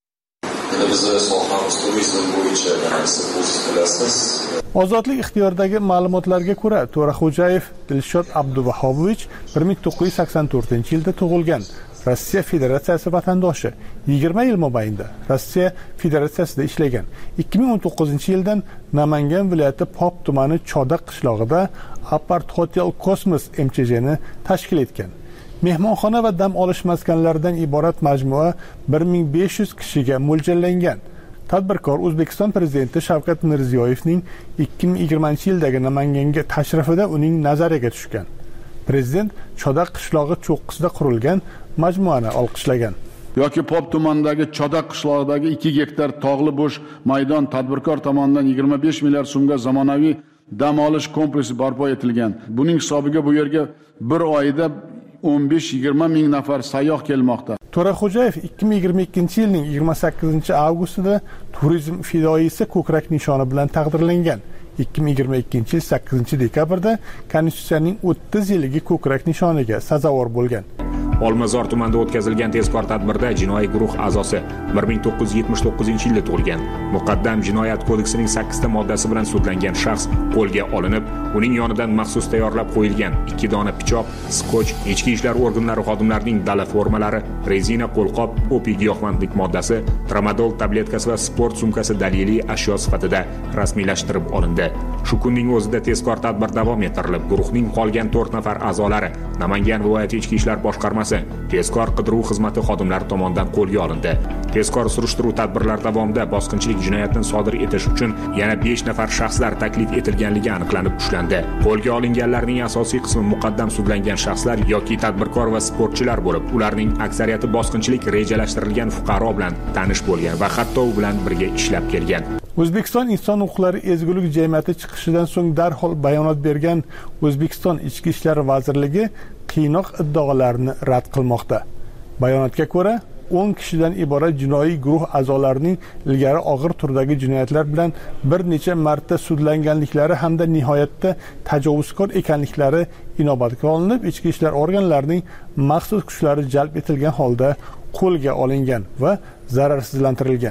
Ozodlik ixtiyoridagi ma'lumotlarga ko'ra, To'raxo'jayev Dilshod Abduvahobovich bir ming to'qqiz yuz sakson to'rtinchi yilda tug'ilgan. Rossiya Federatsiyasi vatandoshi. yigirma yil mobaynida Rossiya Federatsiyasida ishlagan. ikki ming o'n to'qqizinchi yildan Namangan viloyati Pop tumani Chodaq qishlog'ida Apart Hotel Cosmos M Ch J'ni tashkil etgan. Mehmonxona va dam olish maskanlaridan iborat majmua bir ming besh yuz kishiga mo'ljallangan. Tadbirkor O'zbekiston prezidenti Shavkat Mirziyoyevning ikki ming yigirmanchi yildagi Namanganga tashrifida uning nazariga tushgan. Prezident Chodaq qishlog'i cho'qqisida qurilgan majmuani olqishlagan. Yoki Pop tumanidagi Chodaq qishlog'idagi ikki gektar tog'li bo'sh maydon tadbirkor tomonidan yigirma besh milliard so'mga zamonaviy dam olish kompleksi barpo etilgan. Buning hisobiga bu yerga bir oyda o'n besh yigirma ming nafar sayyoh kelmoqda. To'raxo'jayev ikki ming yigirma ikkinchi yilning yigirma sakkizinchi avgustida turizm fidoyisi ko'krak nishoni bilan taqdirlangan. ikki ming yigirma ikkinchi yil sakkizinchi dekabrda Konstitutsiyaning o'ttiz yilligi ko'krak nishoniga sazovor bo'lgan. Olmazor tumanida o'tkazilgan tezkor tadbirda jinoiy guruh a'zosi bir ming to'qqiz yuz yetmish to'qqizinchi yilda tug'ilgan Muqaddam jinoyat kodeksining sakkizta moddasi bilan sudlangan shaxs qo'lga olinib, uning yonidan maxsus tayyorlab qo'yilgan ikki dona pichoq, skoch, ichki ishlar organlari xodimlarining dala formalari, rezina qo'lqop, opiy giyohvandlik moddasi, tramadol tabletkasi va sport sumkasi daliliy ashyo sifatida rasmiylashtirib olindi. Shu kunning o'zida tezkor tadbir davom ettirilib, guruhning qolgan to'rt nafar a'zolari Namangan viloyati ichki ishlar boshqarmasi tezkor qidiruv xizmati xodimlari tomonidan qo'lga olindi. Tezkor surishtiruv tadbirlari davomida bosqinchilik jinoyatini sodir etish uchun yana besh nafar shaxslar taklif etilganligi aniqlanib ushlandi. Qo'lga olinganlarning asosiy qismi muqaddam sudlangan shaxslar yoki tadbirkor va sportchilar bo'lib, ularning aksariyati bosqinchilik rejalashtirilgan fuqaro bilan tanish bo'lgan va hatto u bilan birga ishlab kelgan. O'zbekiston Inson huquqlari ezgulik jamiyati chiqishidan so'ng darhol bayonot bergan O'zbekiston Ichki ishlar vazirligi qiynoq iddaolarini rad qilmoqda. Bayonotga ko'ra, o'n kishidan iborat jinoiy guruh a'zolarining ilgari og'ir turdagi jinoyatlar bilan bir necha marta sudlanganliklari hamda nihoyatda tajovuzkor ekanliklari inobatga olinib, ichki ishlar organlarining maxsus kuchlari jalb etilgan holda qo'lga olingan va zararsizlantirilgan.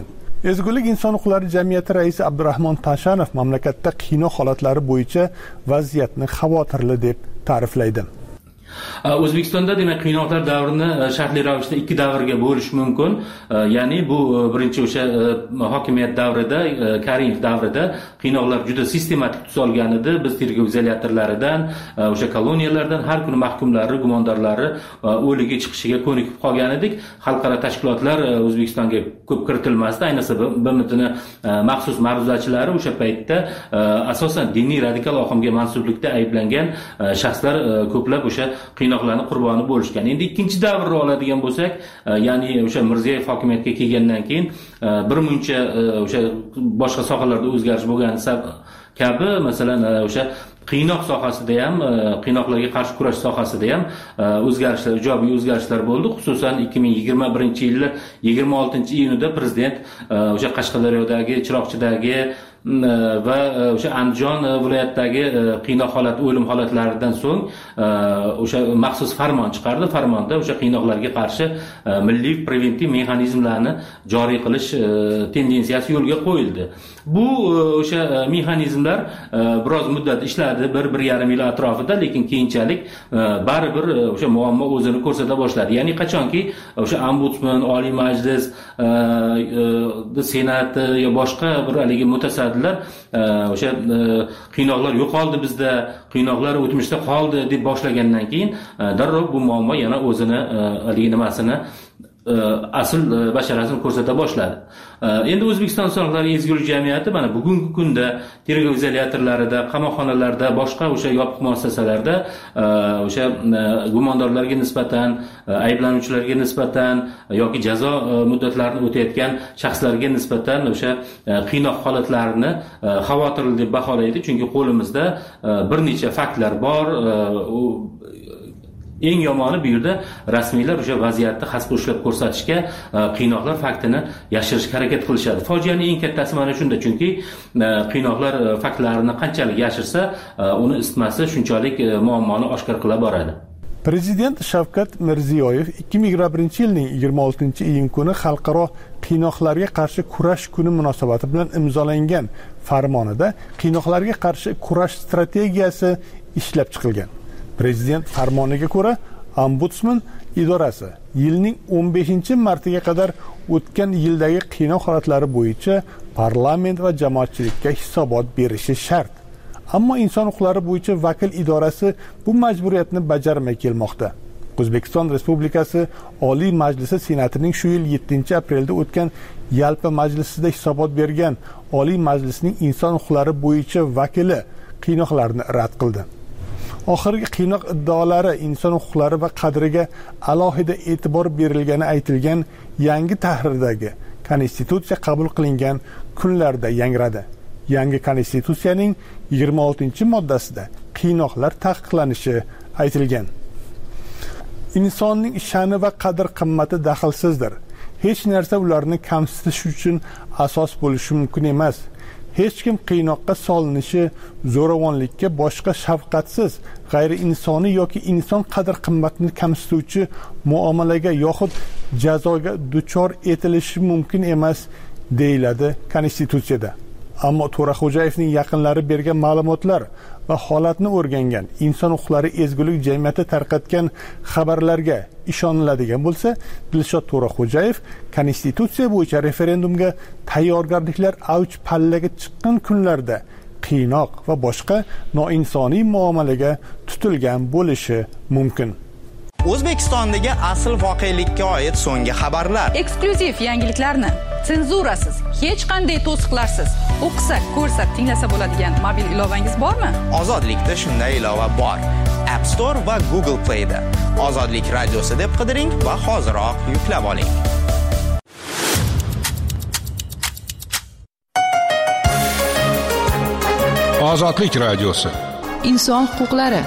Ezgulik inson huquqlari jamiyati raisi Abdurahmon Tashanov mamlakatda qiynoq holatlari bo'yicha vaziyatni xavotirli deb ta'riflaydi. O'zbekistonda demak qiynoqlar davrini shartli ravishda ikki davrga bo'lish mumkin. Ya'ni bu birinchi o'sha hokimiyat davrida, Karimov davrida qiynoqlar juda sistematik tus olgan edi. Biz tergov izolyatorlaridan, o'sha koloniyalardan har kuni mahkumlari, gumondorlari o'ligi chiqishiga ko'nikib qolgan edik. Xalqaro tashkilotlar O'zbekistonga ko'p kiritilmasdi. Ayniqsa B M Tning maxsus ma'ruzachilari o'sha paytda asosan diniy radikal oqimga mansublikda ayblangan shaxslar ko'plab o'sha qiynoqlarning qurboni bo'lishgan. Endi ikkinchi davrni oladigan bo'lsak, ya'ni o'sha Mirziyoyev hokimiyatga kelgandan keyin bir muncha o'sha boshqa sohalarda o'zgarish bo'lgan kabi, masalan, o'sha qiynoq sohasida ham, qiynoqlarga qarshi kurash sohasida ham o'zgarishlar, ijobiy o'zgarishlar bo'ldi. Xususan ikki ming yigirma birinchi yil yigirma oltinchi iyunida prezident o'sha Qashqadaryodagi, Chiroqchidagi va o'sha Andijon viloyatidagi qiynoq holat, o'lim holatlaridan so'ng o'sha maxsus farmon chiqardi. Farmonda o'sha qiynoqlarga qarshi milliy preventiv mexanizmlarni joriy qilish tendensiyasi yo'lga qo'yildi. Bu o'sha mexanizmlar biroz muddat ishladi, bir bir yarim yil atrofida, lekin keyinchalik baribir o'sha muammo o'zini ko'rsata boshladi. Ya'ni qachonki o'sha ombudsman, Oliy Majlis, Senat yo boshqa bir haligi mutasaddilar o'sha qiynoqlar yo'qoldi bizda, qiynoqlar o'tmishda qoldi deb boshlagandan keyin darrov bu muammo yana o'zini haligi nimasini asl basharasini ko'rsata boshladi. Endi O'zbekiston inson huquqlari ezgulik jamiyati mana bugungi kunda tergov izolyatorlarida, qamoqxonalarda, boshqa o'sha yopiq muassasalarda o'sha gumondorlarga nisbatan, ayblanuvchilarga nisbatan yoki jazo muddatlarini o'tayotgan shaxslarga nisbatan o'sha qiynoq holatlarini xavotirli deb baholaydi. Chunki qo'limizda bir necha faktlar bor. Eng yomoni bu yerda rasmiylar o'sha vaziyatni hasb ushlab ko'rsatishga, qiynoqlar faktini yashirishga harakat qilishadi. Fojianing eng kattasi mana shunda, chunki qiynoqlar faktlarini qanchalik yashirsa, uni isitmasi shunchalik muammoni oshkor qila boradi. Prezident Shavkat Mirziyoyev ikki ming yigirma birinchi yilning yigirma oltinchi iyun kuni xalqaro qiynoqlarga qarshi kurash kuni munosabati bilan imzolangan farmonida qiynoqlarga qarshi kurash strategiyasi ishlab chiqilgan. Prezident farmoniga ko'ra, ombudsman idorasi yilning o'n beshinchi martiga qadar o'tgan yildagi qiynoq holatlari bo'yicha parlament va jamoatchilikka hisobot berishi shart. Ammo inson huquqlari bo'yicha vakil idorasi bu majburiyatni bajarmay kelmoqda. O'zbekiston Respublikasi Oliy Majlisi Senatining shu yil yettinchi aprelda o'tgan yalpi majlisida hisobot bergan Oliy Majlisning inson huquqlari bo'yicha vakili qiynoqlarni rad qildi. Oxirgi qiynoq iddaolari inson huquqlari va qadriga alohida e'tibor berilgani aytilgan yangi tahrirdagi konstitutsiya qabul qilingan kunlarda yangradi. Yangi konstitutsiyaning yigirma oltinchi moddasida qiynoqlar taqiqlanishi aytilgan. Insonning sha'ni va qadr qimmati daxlsizdir. Hech narsa ularni kamsitish uchun asos bo'lishi mumkin emas. Hech kim qiynoqqa solinishi, zo'ravonlikka, boshqa shafqatsiz, g'ayri insoniy yoki inson qadr qimmatini kamsituvchi muomalaga yoxud jazoga duchor etilishi mumkin emas, deyiladi konstitutsiyada. Ammo To'raxo'jayevning yaqinlari bergan ma'lumotlar va holatni o'rgangan inson huquqlari ezgulik jamiyati tarqatgan xabarlarga ishoniladigan bo'lsa, Dilshod To'raxo'jayev konstitutsiya bo'yicha referendumga tayyorgarliklar avj pallaga chiqqan kunlarda qiynoq va boshqa noinsoniy muomalaga tutilgan bo'lishi mumkin. O'zbekistondagi asl voqelikka oid so'nggi xabarlar, eksklyuziv yangiliklarni senzurasiz, hech qanday to'siqlarsiz o'qisa, ko'rsa, tinglasa bo'ladigan mobil ilovangiz bormi? Ozodlikda shunday ilova bor. App Store va Google Play da Ozodlik radiosi deb qidiring va hoziroq yuklab oling. Ozodlik radiosi. Inson huquqlari.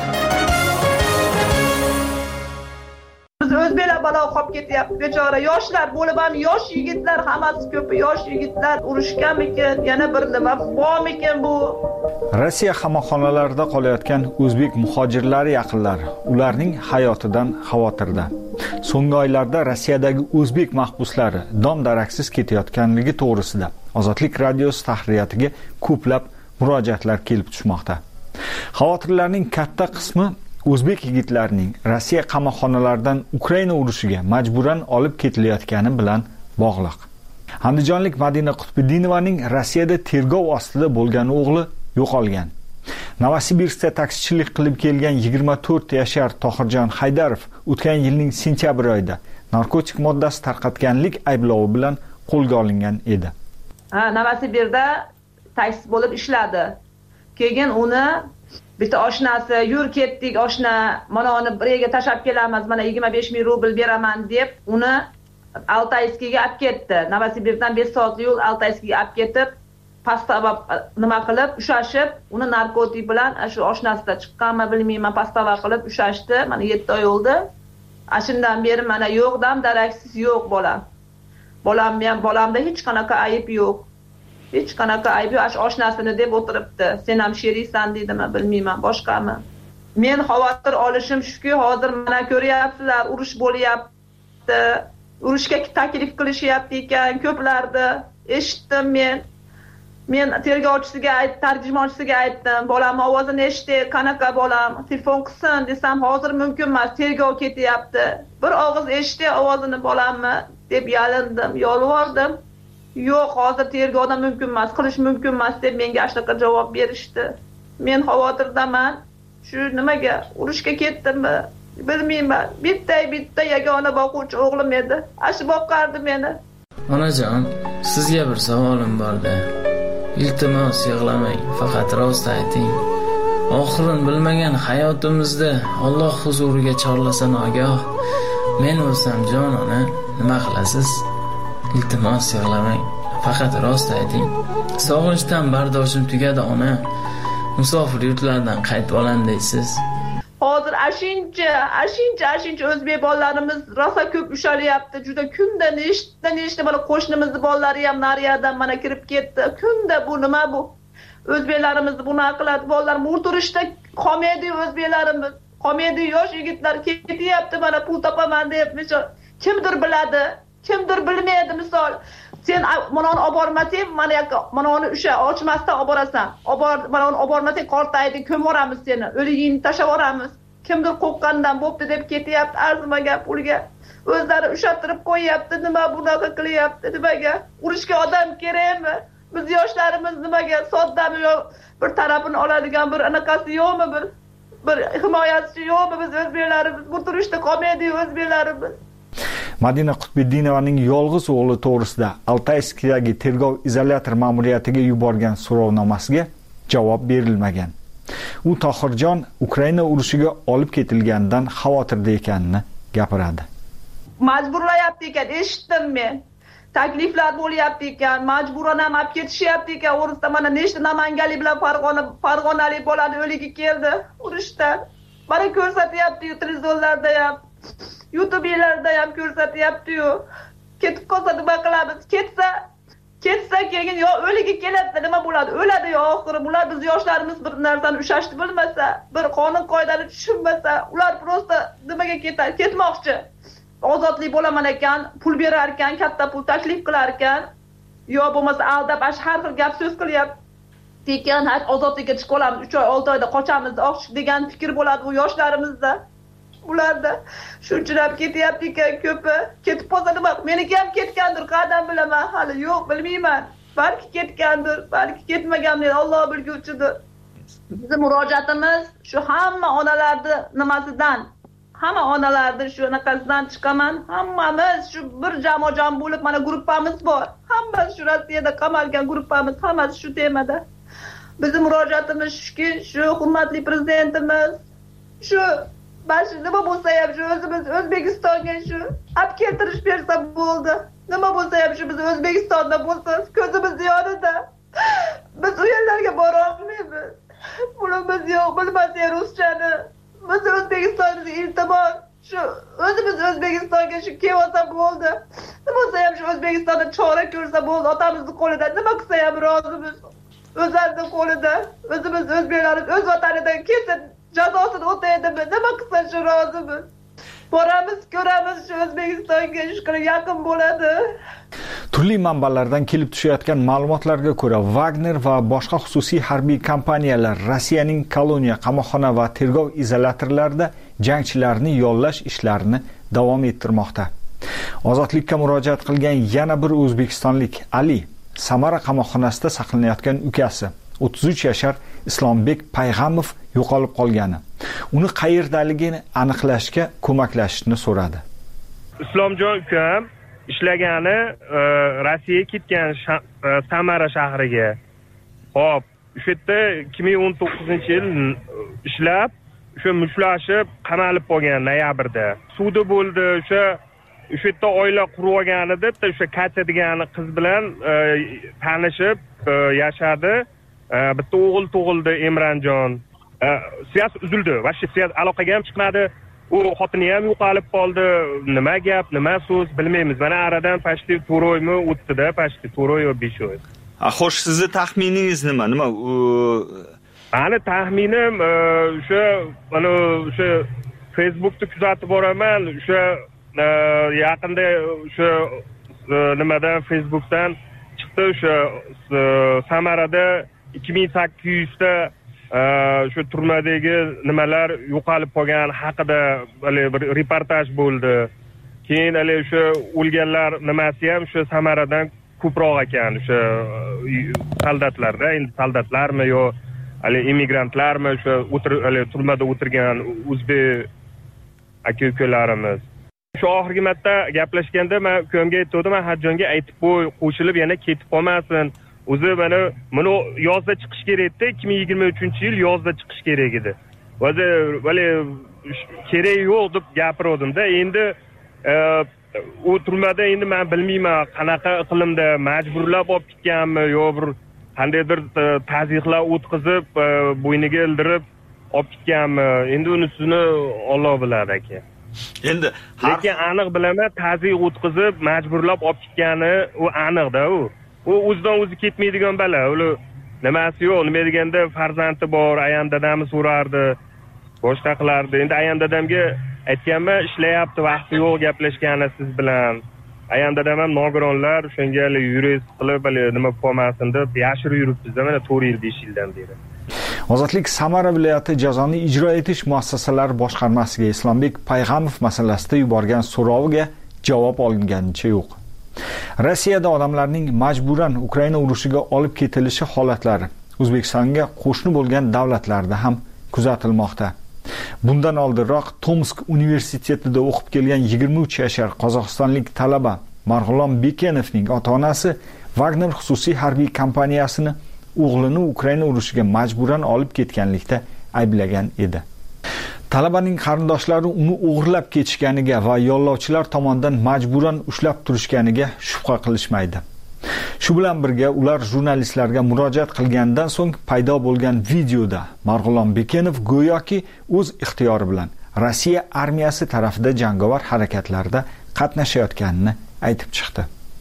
O'zbeklar balo qolib ketyapti, bechora yoshlar bo'lib ham yosh yigitlar, hammasi ko'pi yosh yigitlar urushganmikin, yana bir nima bormikin bu Rossiya qamoqxonalarida qolayotgan o'zbek muhojirlari yaqinlari ularning hayotidan xavotirda. So'nggi oylarda Rossiyadagi o'zbek mahbuslari dom-daraksiz ketayotganligi to'g'risida Ozodlik radiosi tahririyatiga ko'plab murojaatlar kelib tushmoqda. Xavotirlarning katta qismi o'zbek yigitlarining Rossiya qamoqxonalaridan Ukraina urushiga majburan olib ketilayotgani bilan bog'liq. Andijonlik Madina Qutbiddinovaning Rossiyada tergov ostida bo'lgan o'g'li yo'qolgan. Novosibirskda taksichilik qilib kelgan yigirma to'rt yashar Tohirjon Haydarov o'tgan yilning sentyabr oyida narkotik moddasi tarqatganlik ayblovi bilan qo'lga olingan edi. Ha, Novosibirda taksi bo'lib ishladi. Keyin uni bitta oshnasi, "Yur ketdik oshna, mana uni bir yerga tashab kelamiz, mana yigirma besh ming rubl beraman" deb uni Altayskiga olib ketdi. Novosibirdan besh soatli yo'l Altayskiga olib ketib, pastava nima qilib, ushashib, uni narkotik bilan shu oshnasida chiqqanmi bilmayman, pastava qilib ushashdi. Mana yetti oy bo'ldi. Ashundan beri mana yo'qdan daraksiz yo'q bolam. Bolam men bolamda hech qanaqa ayb yo'q. Hech qanaqa ayb yo'q. Ash oshnasini deb o'tiribdi. Sen ham sheriksan deydimi, bilmayman, boshqami. Men xavotir olishim shuki, hozir mana ko'ryapsizlar, urush bo'lyapti. Urushga taklif qilishyapti ekan, ko'plarda eshitdim men. Men tergovchisiga aytdim, tarjimonchisiga aytdim, bolam ovozini eshitdi, qanaqa bolam, telefon qilsin desam, hozir mumkin emas, tergov ketyapti. Bir og'iz eshitdi ovozini bolammi deb yalindim, yolvordim. Yo'q, hozir tergovda mumkin emas, qilish mumkin emas deb menga shunaqa javob berishdi. Men xavotirdaman. Shu nimaga urushga ketdimmi? Bilmayman. Bitta bitta yagona boquvchi o'g'lim edi. Ashi boqardi meni. Onajon, sizga bir savolim bor-da. Iltimos yig'lamang, faqat rost ayting. Oxirini bilmagan hayotimizda Alloh huzuriga chorlasa nogoh, men o'lsam jon ona, nima qilasiz? Iltimos yig'lamang, faqat rost ayting. Sog'inchdan bardoshim tugadi ona. Musofir yurtlardan qaytib olam deysiz. Hozir ashincha, ashincha, ashincha o'zbek bolalarimiz rosa ko'p ushalyapti. Juda kunda nechta nechta mana qo'shnimizning bolalari ham nariyadan mana kirib ketdi. Kunda bu nima bu? O'zbeklarimiz buni qiladi. Bolalar murturishda komediya o'zbeklarimiz, komediya yosh yigitlar ketyapti mana pul topaman deb. Kimdir biladi, kimdir bilmaydi misol. Sen mana uni olib bormasang, mana yoqqa mana uni o'sha ochmasdan olib borasan. Olib bor, mana uni olib bormasang qortaydi, ko'moramiz seni. O'ligingni tashlab yuboramiz. Kimdir qo'rqqandan bo'pti deb ketyapti, arzimagan pulga. O'zlari ushattirib qo'yapti, nima bunaqa qilyapti, nimaga? Urushga odam kerakmi? Biz yoshlarimiz nimaga soddami yo bir tarafini oladigan bir anaqasi yo'qmi bir bir himoyachisi yo'qmi biz o'zbeklarimiz? Bu turishda komediya o'zbeklarimiz. Madina Qutbiddinovaning yolg'iz o'g'li to'g'risida Altayskdagi tergov izolyator ma'muriyatiga yuborgan so'rovnomasiga javob berilmagan. U Tohirjon Ukraina urushiga olib ketilganidan xavotirda ekanini gapiradi. Majburlayapti ekan, eshitdim men. Takliflar bo'lyapti ekan, majburan ham olib ketishyapti ekan. O'risda mana nechta namanganlik bilan Farg'ona Farg'onalik bolani o'ligi keldi urushdan. Mana ko'rsatyapti televizorlarda ham. YouTube'larda ham ko'rsatyapti-yu. Ketib qolsa nima qilamiz? Ketsa, ketsa keyin yo o'ligi keladi, nima bo'ladi? O'ladi yo oxiri. Bular biz yoshlarimiz bir narsani ushashni bilmasa, bir qonun qoidani tushunmasa, ular prosta nimaga ketadi? Ketmoqchi. Ozodlik bo'laman ekan, pul berar ekan, katta pul taklif qilar ekan, yo bo'lmasa aldab har xil gap so'z qilyapti. Tekin ozodlikka chiqib olamiz, uch oy, olti oyda qochamiz degan fikr bo'ladi bu yoshlarimizda. Ularda shunchilab ketyapti ekan ko'pi. Ketib qolsa nima? Meniki ham ketgandir, qadam bilaman, hali yo'q, bilmayman. Balki ketgandir, balki ketmagandir, Alloh bilguvchidir. Bizning murojaatimiz shu hamma onalarni nimasidan, hamma onalarni shu anaqasidan chiqaman. Hammamiz shu bir jamoajon bo'lib mana gruppamiz bor. Hammamiz shu Rossiyada qamalgan gruppamiz, hammasi shu temada. Bizning murojaatimiz shuki, shu hurmatli prezidentimiz shu Bash nima bo'lsa ham shu o'zimiz O'zbekistonga shu olib keltirish bersa bo'ldi. Nima bo'lsa ham shu biz O'zbekistonda bo'lsa, ko'zimiz yonida. Biz u yerlarga bora olmaymiz. Pulimiz yo'q, bilmasak ruschani. Biz O'zbekistonga iltimos shu o'zimiz O'zbekistonga shu kelsa bo'ldi. Nima bo'lsa ham shu O'zbekistonda chora ko'rsa bo'ldi. Otamizni qo'lidan nima qilsa ham rozimiz. o'zlarini qo'lida. O'zimiz o'zbeklarimiz o'z vatanidan kesin jazosini o'taydimi? Nima qilsa shu rozimiz. Boramiz, ko'ramiz, shu O'zbekistonga shukur yaqin bo'ladi. Turli manbalardan kelib tushayotgan ma'lumotlarga ko'ra, Wagner va boshqa xususiy harbiy kompaniyalar Rossiyaning koloniya, qamoqxona va tergov izolyatorlarida jangchilarni yollash ishlarini davom ettirmoqda. Ozodlikka murojaat qilgan yana bir o'zbekistonlik Ali Samara qamoqxonasida saqlanayotgan ukasi o'ttiz uch yashar Islombek Payg'amov yo'qolib qolgani, uni qayerdaligini aniqlashga ko'maklashishni so'radi. Islomjon ukam ishlagani Rossiyaga ketgan Samara shahriga. Xo'p, o'sha yerda ikki ming o'n to'qqizinchi yil ishlab, o'sha mushlashib qamalib qolgan noyabrda. Sudi bo'ldi, o'sha o'sha yerda oila qurib olganida, o'sha Katya degan qiz bilan tanishib yashadi. Bitta o'g'il tug'ildi, Emranjon. Siyos uzildi, vaqti siyos aloqaga ham chiqmadi. U xotini ham yo'qolib qoldi. Nima gap, nima so'z bilmaymiz. Mana aradan pashti to'roymi o'tdi-da, pashti to'roy va besh oy. Xo'sh, sizni taxminingiz nima? Nima u Ani taxminim o'sha mana o'sha Facebookda kuzatib boraman, o'sha yaqinda o'sha nimadan Facebookdan chiqdi, o'sha Samarada ikki ming sakkiz yuzda shu turmadagi nimalar yo'qolib qolgan haqida bir reportaj bo'ldi. Keyin hali o'sha o'lganlar nimasi ham o'sha Samaradan ko'proq ekan, o'sha soldatlarda, endi soldatlarmi yo hali immigrantlarmi, o'sha hali turmada o'tirgan o'zbek aka-ukalarimiz. Shu oxirgi marta gaplashganda men ukamga aytdim, men Hajjonga aytib qo'y, qo'shilib yana ketib qolmasin. O'zi mana buni yozda chiqish kerak edi, ikki ming yigirma uchinchi yil yozda chiqish kerak edi. O'zi vale kerak yo'q deb gapirdim-da. Endi u turmada endi men bilmayman, qanaqa iqlimda majburlab olib ketganmi yo bir qandaydir tazyiqlar o'tkazib, bo'yniga ildirib olib ketganmi? Endi unisini Alloh biladi aka. Endi lekin aniq bilaman, tazyiq o'tkazib, majburlab olib ketgani u aniq-da u. U o'zidan o'zi ketmaydigan bala. Uli nimasi yo'q, nima deganda farzandi bor, ayam dadamni so'rardi, boshqa qilardi. Endi ayam dadamga aytganman, ishlayapti, vaqti yo'q gaplashgani siz bilan. Ayam dadam ham nogironlar, o'shanga yurist qilib, nima qolmasin deb yashirib yuribmiz, mana to'rt yil, besh yildan beri. Ozodlik Samara viloyati jazoni ijro etish muassasalari boshqarmasiga Islombek Payg'amov masalasida yuborgan so'roviga javob olinganicha yo'q. Rossiyada odamlarning majburan Ukraina urushiga olib ketilishi holatlari O'zbekistonga qo'shni bo'lgan davlatlarda ham kuzatilmoqda. Bundan oldinroq Tomsk universitetida o'qib kelgan yigirma uch yashar qozog'istonlik talaba Marg'ulom Bekenovning ota-onasi Wagner xususiy harbiy kompaniyasini o'g'lini Ukraina urushiga majburan olib ketganlikda ayblagan edi. Talabaning qarindoshlari uni o'g'irlab ketishganiga va yollovchilar tomonidan majburan ushlab turishganiga shubha qilishmaydi. Shu bilan birga ular jurnalistlarga murojaat qilgandan so'ng paydo bo'lgan videoda Marg'ulom Bekenov go'yoki o'z ixtiyori bilan Rossiya armiyasi tarafida jangovar harakatlarda qatnashayotganini aytib chiqdi.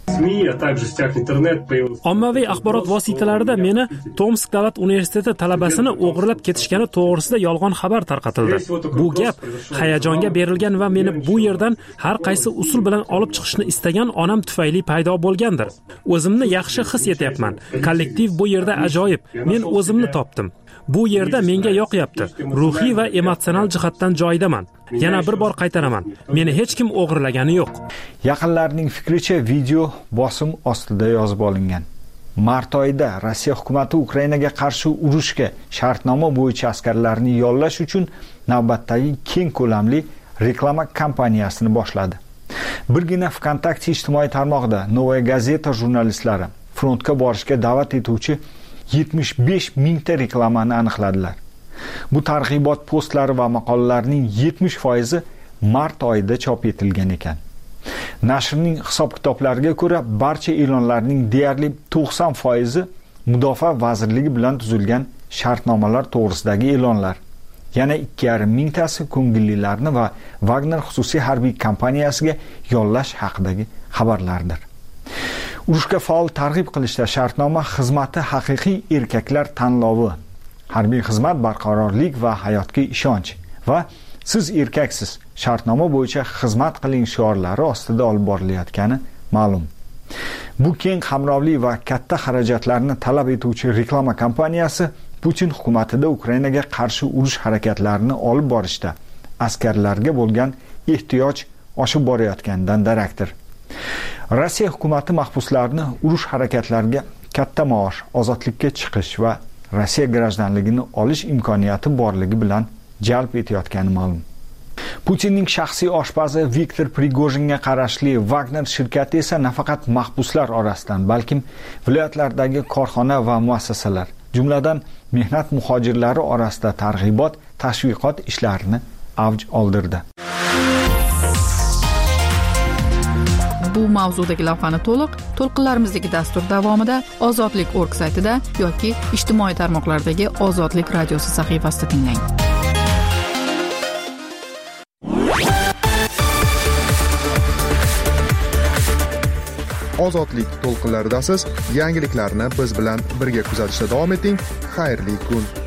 Ommaviy axborot vositalarida meni Tomsk davlat universiteti talabasini o'g'irlab ketishgani to'g'risida yolg'on xabar tarqatildi. Bu gap hayajonga berilgan va meni bu yerdan har qaysi usul bilan olib chiqishni istagan onam tufayli paydo bo'lgandir. O'zimni yaxshi his etyapman. Kollektiv bu yerda ajoyib. Men o'zimni topdim. Bu yerda menga yoqyapti. Ruhiy va emotsional jihatdan joyidaman. Yana bir bor qaytaraman. Meni hech kim o'g'irlagani yo'q. Yaqinlarning fikricha video bosim ostida yozib olingan. Mart oyida Rossiya hukumati Ukrainaga qarshi urushga shartnoma bo'yicha askarlarni yollash uchun navbatdagi keng ko'lamli reklama kampaniyasini boshladi. Birgina VKontakte ijtimoiy tarmog'ida Novaya Gazeta jurnalistlari frontga borishga da'vat etuvchi yetmish besh mingta reklamani aniqladilar. Bu targ'ibot postlari va maqolalarning yetmish foizi mart oyida chop etilgan ekan. Nashrning hisob-kitoblariga ko'ra, barcha e'lonlarning deyarli to'qson foizi Mudofaa vazirligi bilan tuzilgan shartnomalar to'g'risidagi e'lonlar. Yana ikki yarim mingtasi ko'ngillilarni va Wagner xususiy harbiy kompaniyasiga yollash haqidagi xabarlardir. Urushga faol targ'ib qilishda shartnoma xizmati haqiqiy erkaklar tanlovi, harbiy xizmat barqarorlik va hayotga ishonch va siz erkaksiz shartnoma bo'yicha xizmat qiling shiorlari ostida olib borilayotgani ma'lum. Bu keng qamrovli va katta xarajatlarni talab etuvchi reklama kampaniyasi Putin hukumatida Ukrainaga qarshi urush harakatlarini olib borishda askarlarga bo'lgan ehtiyoj oshib borayotganidan darakdir. Rossiya hukumati mahbuslarni urush harakatlariga katta maosh, ozodlikka chiqish va Rossiya grajdanligini olish imkoniyati borligi bilan jalb etayotgani ma'lum. Putinning shaxsiy oshpazi Viktor Prigojinga qarashli Wagner shirkati esa nafaqat mahbuslar orasidan, balkim viloyatlardagi korxona va muassasalar, jumladan mehnat muhojirlari orasida targ'ibot, tashviqot ishlarini avj oldirdi. Bu mavzudagi lavhani to'liq to'lqinlarimizdagi dastur davomida ozodlik точка org saytida yoki ijtimoiy tarmoqlardagi Ozodlik radiosi sahifasida tinglang. Ozodlik to'lqinlaridasiz. Yangiliklarni biz bilan birga kuzatishda davom eting. Xayrli kun.